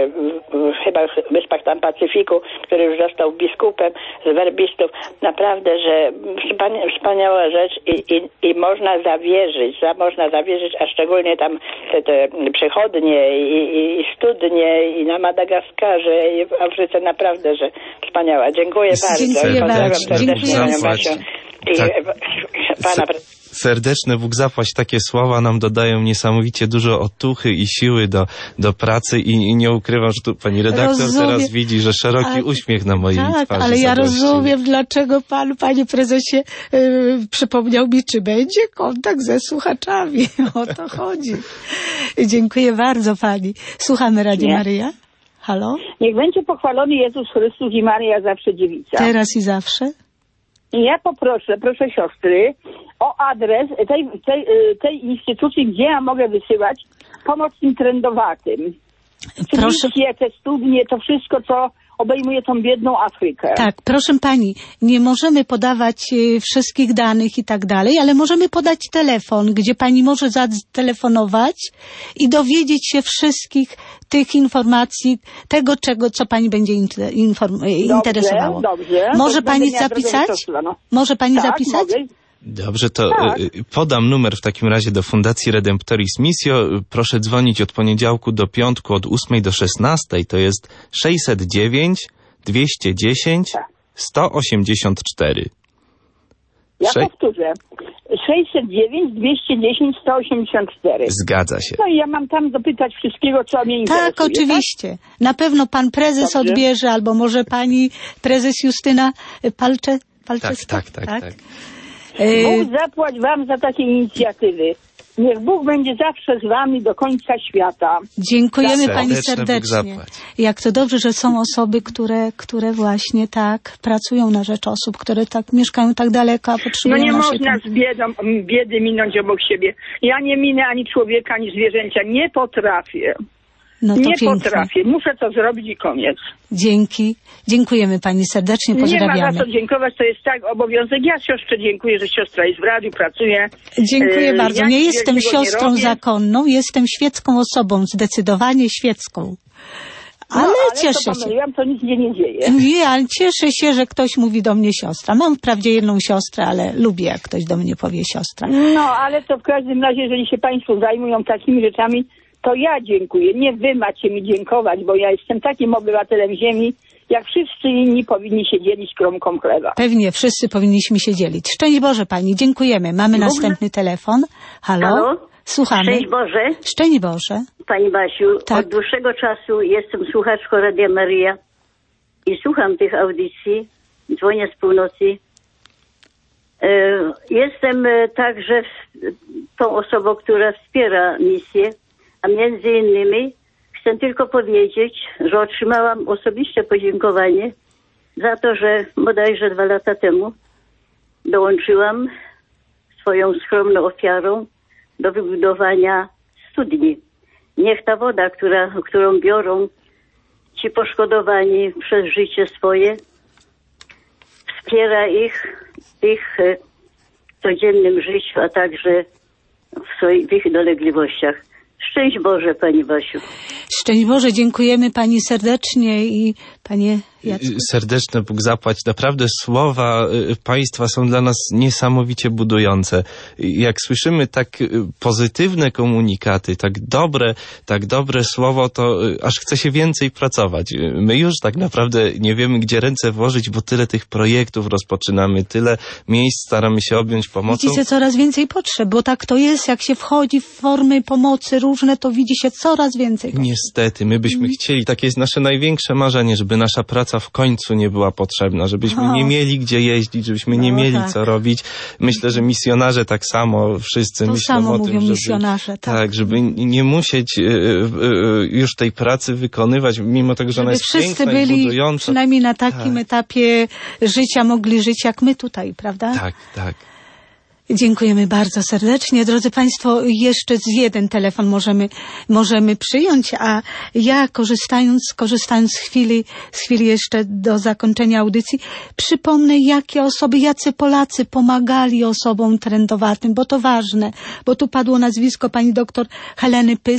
chyba w Wyspach tam Pacyfiku, który już został biskupem z werbistów. Naprawdę, że wspaniała rzecz i, i, i można zawierzyć, za, można zawierzyć, a szczególnie tam te, te przychodnie i, i, i studnie i na Madagaskarze i w Afryce. Naprawdę, że wspaniała. Dziękuję bardzo. Dziękuję bardzo. Serdecznie, Basiu. I tak. pana... Serdeczny Bóg zapłać, takie słowa nam dodają niesamowicie dużo otuchy i siły do, do pracy i, i nie ukrywam, że tu pani redaktor rozumiem. Teraz widzi, że szeroki ale, uśmiech na mojej tak, twarzy. Ale ja zadości. rozumiem, dlaczego pan, panie prezesie, yy, przypomniał mi, czy będzie kontakt ze słuchaczami. O to chodzi. Dziękuję bardzo pani. Słuchamy Radio nie. Maryja. Halo? Niech będzie pochwalony Jezus Chrystus i Maryja zawsze dziewica. Teraz i zawsze. I ja poproszę, proszę siostry, o adres tej, tej, tej instytucji, gdzie ja mogę wysyłać pomoc tym trędowatym. Proszę. Te studnie, to wszystko, co obejmuje tą biedną Afrykę. Tak, proszę pani, nie możemy podawać y, wszystkich danych i tak dalej, ale możemy podać telefon, gdzie pani może zatelefonować i dowiedzieć się wszystkich tych informacji, tego, czego, co pani będzie inform- dobrze, interesowało. Dobrze. Może pani zapisać? Może pani tak, zapisać? Mogę. Dobrze, to tak. podam numer w takim razie do Fundacji Redemptoris Missio. Proszę dzwonić od poniedziałku do piątku od ósmej do szesnastej. To jest sześćset dziewięć dwieście dziesięć sto osiemdziesiąt cztery. Ja Sze... powtórzę. sześćset dziewięć dwieście dziesięć sto osiemdziesiąt cztery. Zgadza się. No i ja mam tam dopytać wszystkiego, co mnie interesuje. Tak, oczywiście. Tak? Na pewno pan prezes Dobrze. odbierze, albo może pani prezes Justyna Palcze, Palczewska. Tak, tak, tak. tak. tak. Bóg zapłać wam za takie inicjatywy. Niech Bóg będzie zawsze z wami do końca świata. Dziękujemy Serdeczne pani Bóg serdecznie. zapłać. Jak to dobrze, że są osoby, które, które właśnie tak pracują na rzecz osób, które tak mieszkają tak daleko, a No potrzebują nie naszej można z biedą, biedy minąć obok siebie. Ja nie minę ani człowieka, ani zwierzęcia. Nie potrafię. No to nie pięknie. potrafię. Muszę to zrobić i koniec. Dzięki. Dziękujemy pani serdecznie, Nie ma pozdrawiamy. za co dziękować, to jest tak obowiązek. Ja siostrze dziękuję, że siostra jest w radiu, pracuje. Dziękuję E, bardzo. ja Nie nic jestem wielkiego nie siostrą robię. zakonną, jestem świecką osobą, zdecydowanie świecką. Ale, No, ale cieszę to się. pomyliłam, to nic nie, nie dzieje. Nie, ale cieszę się, że ktoś mówi do mnie siostra. Mam wprawdzie jedną siostrę, ale lubię, jak ktoś do mnie powie siostra. No, ale to w każdym razie, jeżeli się państwo zajmują takimi rzeczami, to ja dziękuję. Nie wy macie mi dziękować, bo ja jestem takim obywatelem ziemi, jak wszyscy inni powinni się dzielić kromką chleba. Pewnie wszyscy powinniśmy się dzielić. Szczęść Boże pani, dziękujemy. Mamy następny telefon. Halo? Halo? Słuchamy. Szczęść Boże. Szczęść Boże. Pani Basiu, Tak. od dłuższego czasu jestem słuchaczką Radia Maryja i słucham tych audycji, dzwonię z północy. E, Jestem e, także w- tą osobą, która wspiera misję, a między innymi chcę tylko powiedzieć, że otrzymałam osobiście podziękowanie za to, że bodajże dwa lata temu dołączyłam swoją skromną ofiarą do wybudowania studni. Niech ta woda, która, którą biorą ci poszkodowani przez życie swoje, wspiera ich w ich e, codziennym życiu, a także w, swoich, w ich dolegliwościach. Szczęść Boże, Pani Basiu. Szczęść Boże, dziękujemy pani serdecznie i panie Jacku. Serdeczne Bóg zapłać. Naprawdę słowa y, państwa są dla nas niesamowicie budujące. Jak słyszymy tak y, pozytywne komunikaty, tak dobre, tak dobre słowo, to y, aż chce się więcej pracować. Y, My już tak naprawdę nie wiemy, gdzie ręce włożyć, bo tyle tych projektów rozpoczynamy, tyle miejsc staramy się objąć pomocą. Widzicie coraz więcej potrzeb, bo tak to jest, jak się wchodzi w formy pomocy różne, to widzi się coraz więcej potrzeb. Niestety, my byśmy chcieli, takie jest nasze największe marzenie, żeby nasza praca w końcu nie była potrzebna, żebyśmy O. nie mieli gdzie jeździć, żebyśmy nie No mieli tak. co robić. Myślę, że misjonarze tak samo, wszyscy To myślą samo o mówią tym, żeby, misjonarze, tak. tak, żeby nie musieć y, y, y, już tej pracy wykonywać, mimo tego, że ona Żeby jest wszyscy piękna i byli budująca. przynajmniej na takim Tak. etapie życia mogli żyć jak my tutaj, prawda? Tak, tak. Dziękujemy bardzo serdecznie. Drodzy Państwo, jeszcze z jeden telefon możemy, możemy przyjąć, a ja korzystając, korzystając z chwili, z chwili jeszcze do zakończenia audycji, przypomnę, jakie osoby, jacy Polacy pomagali osobom trędowatym, bo to ważne, bo tu padło nazwisko pani doktor Heleny Pys.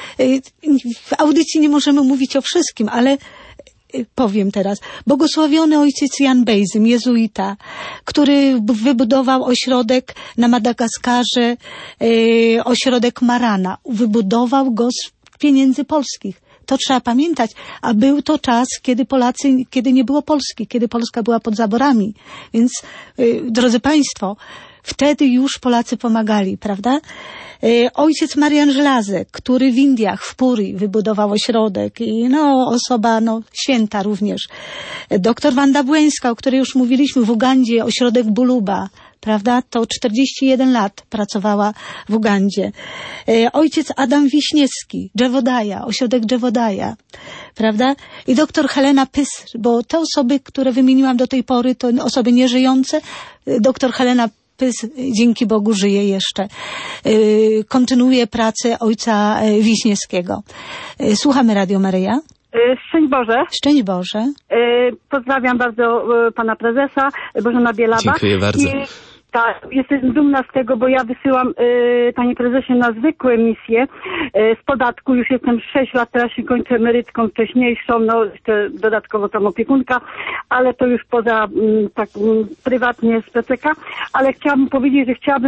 W audycji nie możemy mówić o wszystkim, ale powiem teraz. Błogosławiony ojciec Jan Bejzym, jezuita, który wybudował ośrodek na Madagaskarze, yy, ośrodek Marana. Wybudował go z pieniędzy polskich. To trzeba pamiętać. A był to czas, kiedy Polacy, kiedy nie było Polski, kiedy Polska była pod zaborami. Więc, yy, drodzy Państwo, wtedy już Polacy pomagali, prawda? Ojciec Marian Żelazek, który w Indiach, w Puri wybudował ośrodek i no, osoba no, święta również. Doktor Wanda Błeńska, o której już mówiliśmy, w Ugandzie, ośrodek Buluba, prawda? To czterdzieści jeden lat pracowała w Ugandzie. Ojciec Adam Wiśniewski, Dżewodaja, ośrodek Dżewodaja, prawda? I doktor Helena Pys, bo te osoby, które wymieniłam do tej pory, to osoby nieżyjące. Doktor Helena Pys, dzięki Bogu, żyje jeszcze. Yy, kontynuuje pracę ojca Wiśniewskiego. Yy, słuchamy Radio Maryja. Szczęść Boże. Szczęść Boże. Yy, pozdrawiam bardzo yy, pana prezesa, Bożena Bielaba. Dziękuję bardzo. I, tak, jestem dumna z tego, bo ja wysyłam, yy, panie prezesie, na zwykłe misje yy, z podatku. Już jestem sześć lat, teraz się kończę emerytką wcześniejszą, no jeszcze dodatkowo tam opiekunka, ale to już poza yy, tak yy, prywatnie z P C K. Ale chciałabym powiedzieć, że chciałabym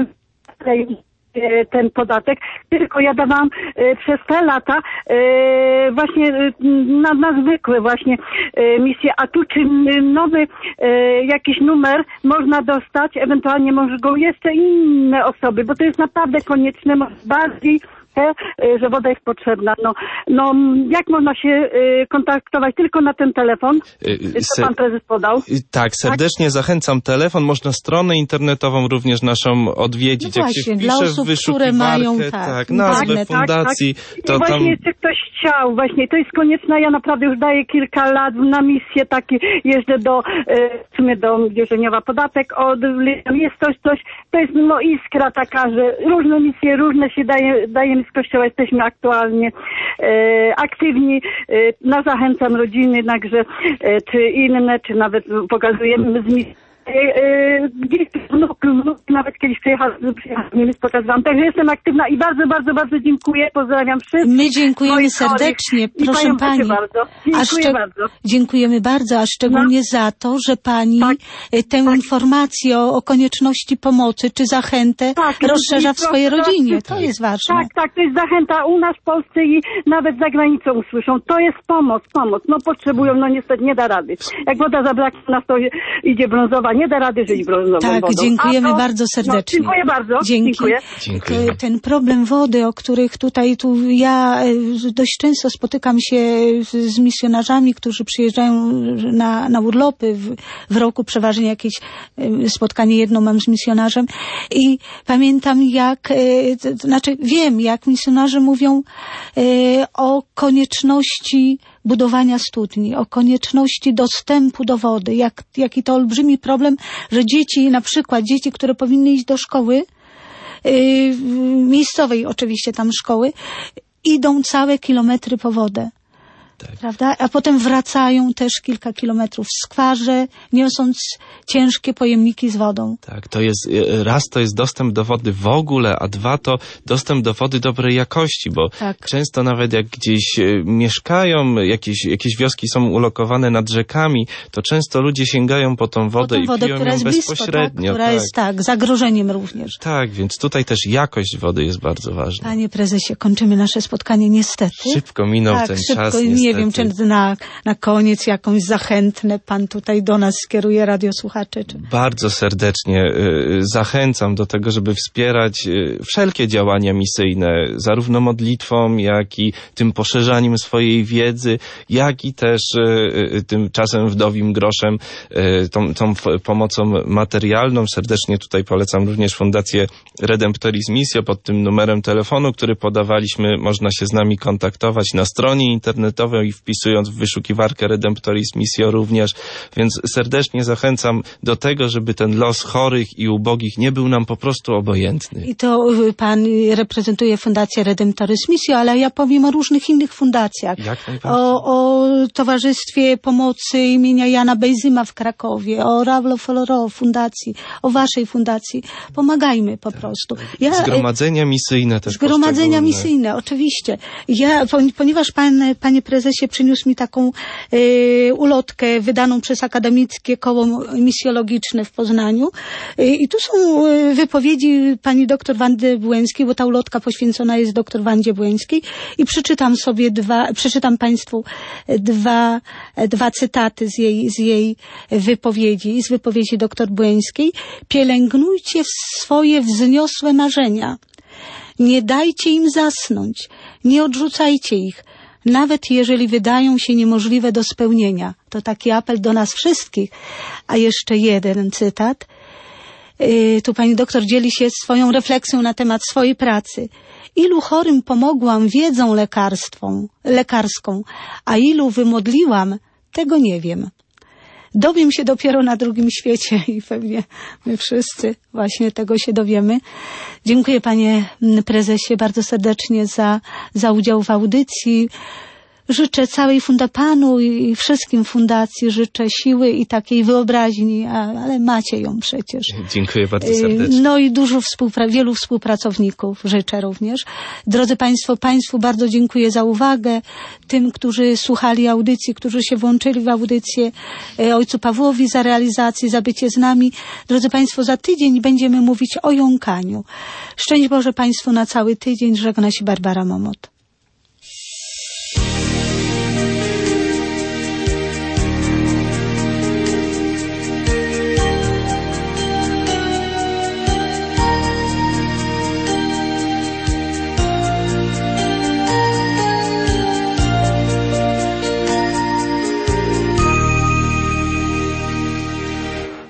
ten podatek, tylko ja dawałam e, przez te lata e, właśnie e, na, na zwykłe właśnie e, misje, a tu czy nowy e, jakiś numer można dostać, ewentualnie może go jeszcze inne osoby, bo to jest naprawdę konieczne, bardziej wodę, y, że woda jest potrzebna. No, no jak można się y, kontaktować? Tylko na ten telefon, Y, co pan prezes podał? Y, Tak, serdecznie tak? zachęcam. Telefon, można stronę internetową również naszą odwiedzić. No Jak właśnie, się dla wpisze osób, w które mają, wyszukiwarkę, tak, tak, nazwę internet, fundacji, tak, tak. to I właśnie tam... jeszcze ktoś chciał, właśnie to jest konieczne, ja naprawdę już daję kilka lat na misję, takie jeżdżę do, e, w sumie do Wierzeniowa Podatek, od jest coś, coś, to jest no iskra taka, że różne misje, różne się daje, dajemy z Kościoła, jesteśmy aktualnie e, aktywni, e, no zachęcam rodziny, także e, czy inne, czy nawet pokazujemy z misji. Gdzieś nawet kiedyś przyjechałam, przyjechałam z Niemiec, pokazywałam. Także jestem aktywna i bardzo, bardzo, bardzo dziękuję. Pozdrawiam wszystkich. My dziękujemy serdecznie, proszę pani. Bardzo. Dziękuję a szczeg- bardzo. Dziękujemy bardzo, a szczególnie no. za to, że pani tak. tę tak. informację o, o konieczności pomocy czy zachętę tak. rozszerza w swojej rodzinie. To jest ważne. Tak, tak, to jest zachęta u nas w Polsce i nawet za granicą usłyszą. To jest pomoc, pomoc. No potrzebują, no niestety nie da rady. Jak woda zabraknie nas, to idzie brązowa. Nie da rady żyć brązową tak, wodą. dziękujemy to, bardzo serdecznie. No, dziękuję bardzo. Dzięki. Dziękuję. Dziękuję. Ten problem wody, o których tutaj tu ja dość często spotykam się z misjonarzami, którzy przyjeżdżają na, na urlopy. W, w roku przeważnie jakieś spotkanie jedno mam z misjonarzem i pamiętam jak, to znaczy wiem, jak misjonarze mówią o konieczności budowania studni, o konieczności dostępu do wody, jak, jaki to olbrzymi problem, że dzieci, na przykład dzieci, które powinny iść do szkoły, yy, miejscowej oczywiście tam szkoły, idą całe kilometry po wodę. Tak. Prawda? A potem wracają też kilka kilometrów w skwarze, niosąc ciężkie pojemniki z wodą. Tak, to jest, raz to jest dostęp do wody w ogóle, a dwa to dostęp do wody dobrej jakości, bo tak. często nawet jak gdzieś mieszkają, jakieś, jakieś wioski są ulokowane nad rzekami, to często ludzie sięgają po tą wodę po tą i wodę, piją ją bezpośrednio. Blisko, tak? Która tak. jest tak, zagrożeniem również. Tak, więc tutaj też jakość wody jest bardzo ważna. Panie prezesie, kończymy nasze spotkanie niestety. Szybko minął tak, ten szybko, czas. Nie niestety. wiem, czy na, na koniec jakąś zachętne pan tutaj do nas skieruje, radiosłuchacze. Czy... Bardzo serdecznie y, zachęcam do tego, żeby wspierać y, wszelkie działania misyjne, zarówno modlitwą, jak i tym poszerzaniem swojej wiedzy, jak i też y, y, tym czasem wdowim groszem, y, tą, tą f- pomocą materialną. Serdecznie tutaj polecam również Fundację Redemptoris Missio pod tym numerem telefonu, który podawaliśmy. Można się z nami kontaktować na stronie internetowej i wpisując w wyszukiwarkę Redemptoris Missio również, więc serdecznie zachęcam do tego, żeby ten los chorych i ubogich nie był nam po prostu obojętny. I to pan reprezentuje Fundację Redemptoris Missio, ale ja powiem o różnych innych fundacjach. Jak najbardziej. O, o Towarzystwie Pomocy imienia Jana Bejzyma w Krakowie, o Raul Folero fundacji, o waszej fundacji. Pomagajmy po tak. prostu. Ja, zgromadzenia misyjne też. Zgromadzenia misyjne, oczywiście. Ja, ponieważ pan, panie prezesie, przyniósł mi taką y, ulotkę wydaną przez Akademickie Koło Misjologiczne w Poznaniu. Y, I tu są y, wypowiedzi pani doktor Wandy Błęskiej, bo ta ulotka poświęcona jest doktor Wandzie Błęskiej i przeczytam sobie dwa, przeczytam państwu dwa, dwa cytaty z jej, z jej wypowiedzi, z wypowiedzi doktor Błęskiej. Pielęgnujcie swoje wzniosłe marzenia. Nie dajcie im zasnąć. Nie odrzucajcie ich. Nawet jeżeli wydają się niemożliwe do spełnienia. To taki apel do nas wszystkich. A jeszcze jeden cytat. Yy, tu pani doktor dzieli się swoją refleksją na temat swojej pracy. Ilu chorym pomogłam wiedzą lekarstwą, lekarską, a ilu wymodliłam, tego nie wiem. Dowiem się dopiero na drugim świecie i pewnie my wszyscy właśnie tego się dowiemy. Dziękuję panie prezesie bardzo serdecznie za, za udział w audycji. Życzę całej funda panu i wszystkim fundacji, życzę siły i takiej wyobraźni, ale macie ją przecież. Dziękuję bardzo serdecznie. No i dużo współpra- wielu współpracowników życzę również. Drodzy państwo, państwu bardzo dziękuję za uwagę. Tym, którzy słuchali audycji, którzy się włączyli w audycję, ojcu Pawłowi za realizację, za bycie z nami. Drodzy państwo, za tydzień będziemy mówić o jąkaniu. Szczęść Boże państwu na cały tydzień. Żegna się Barbara Momot.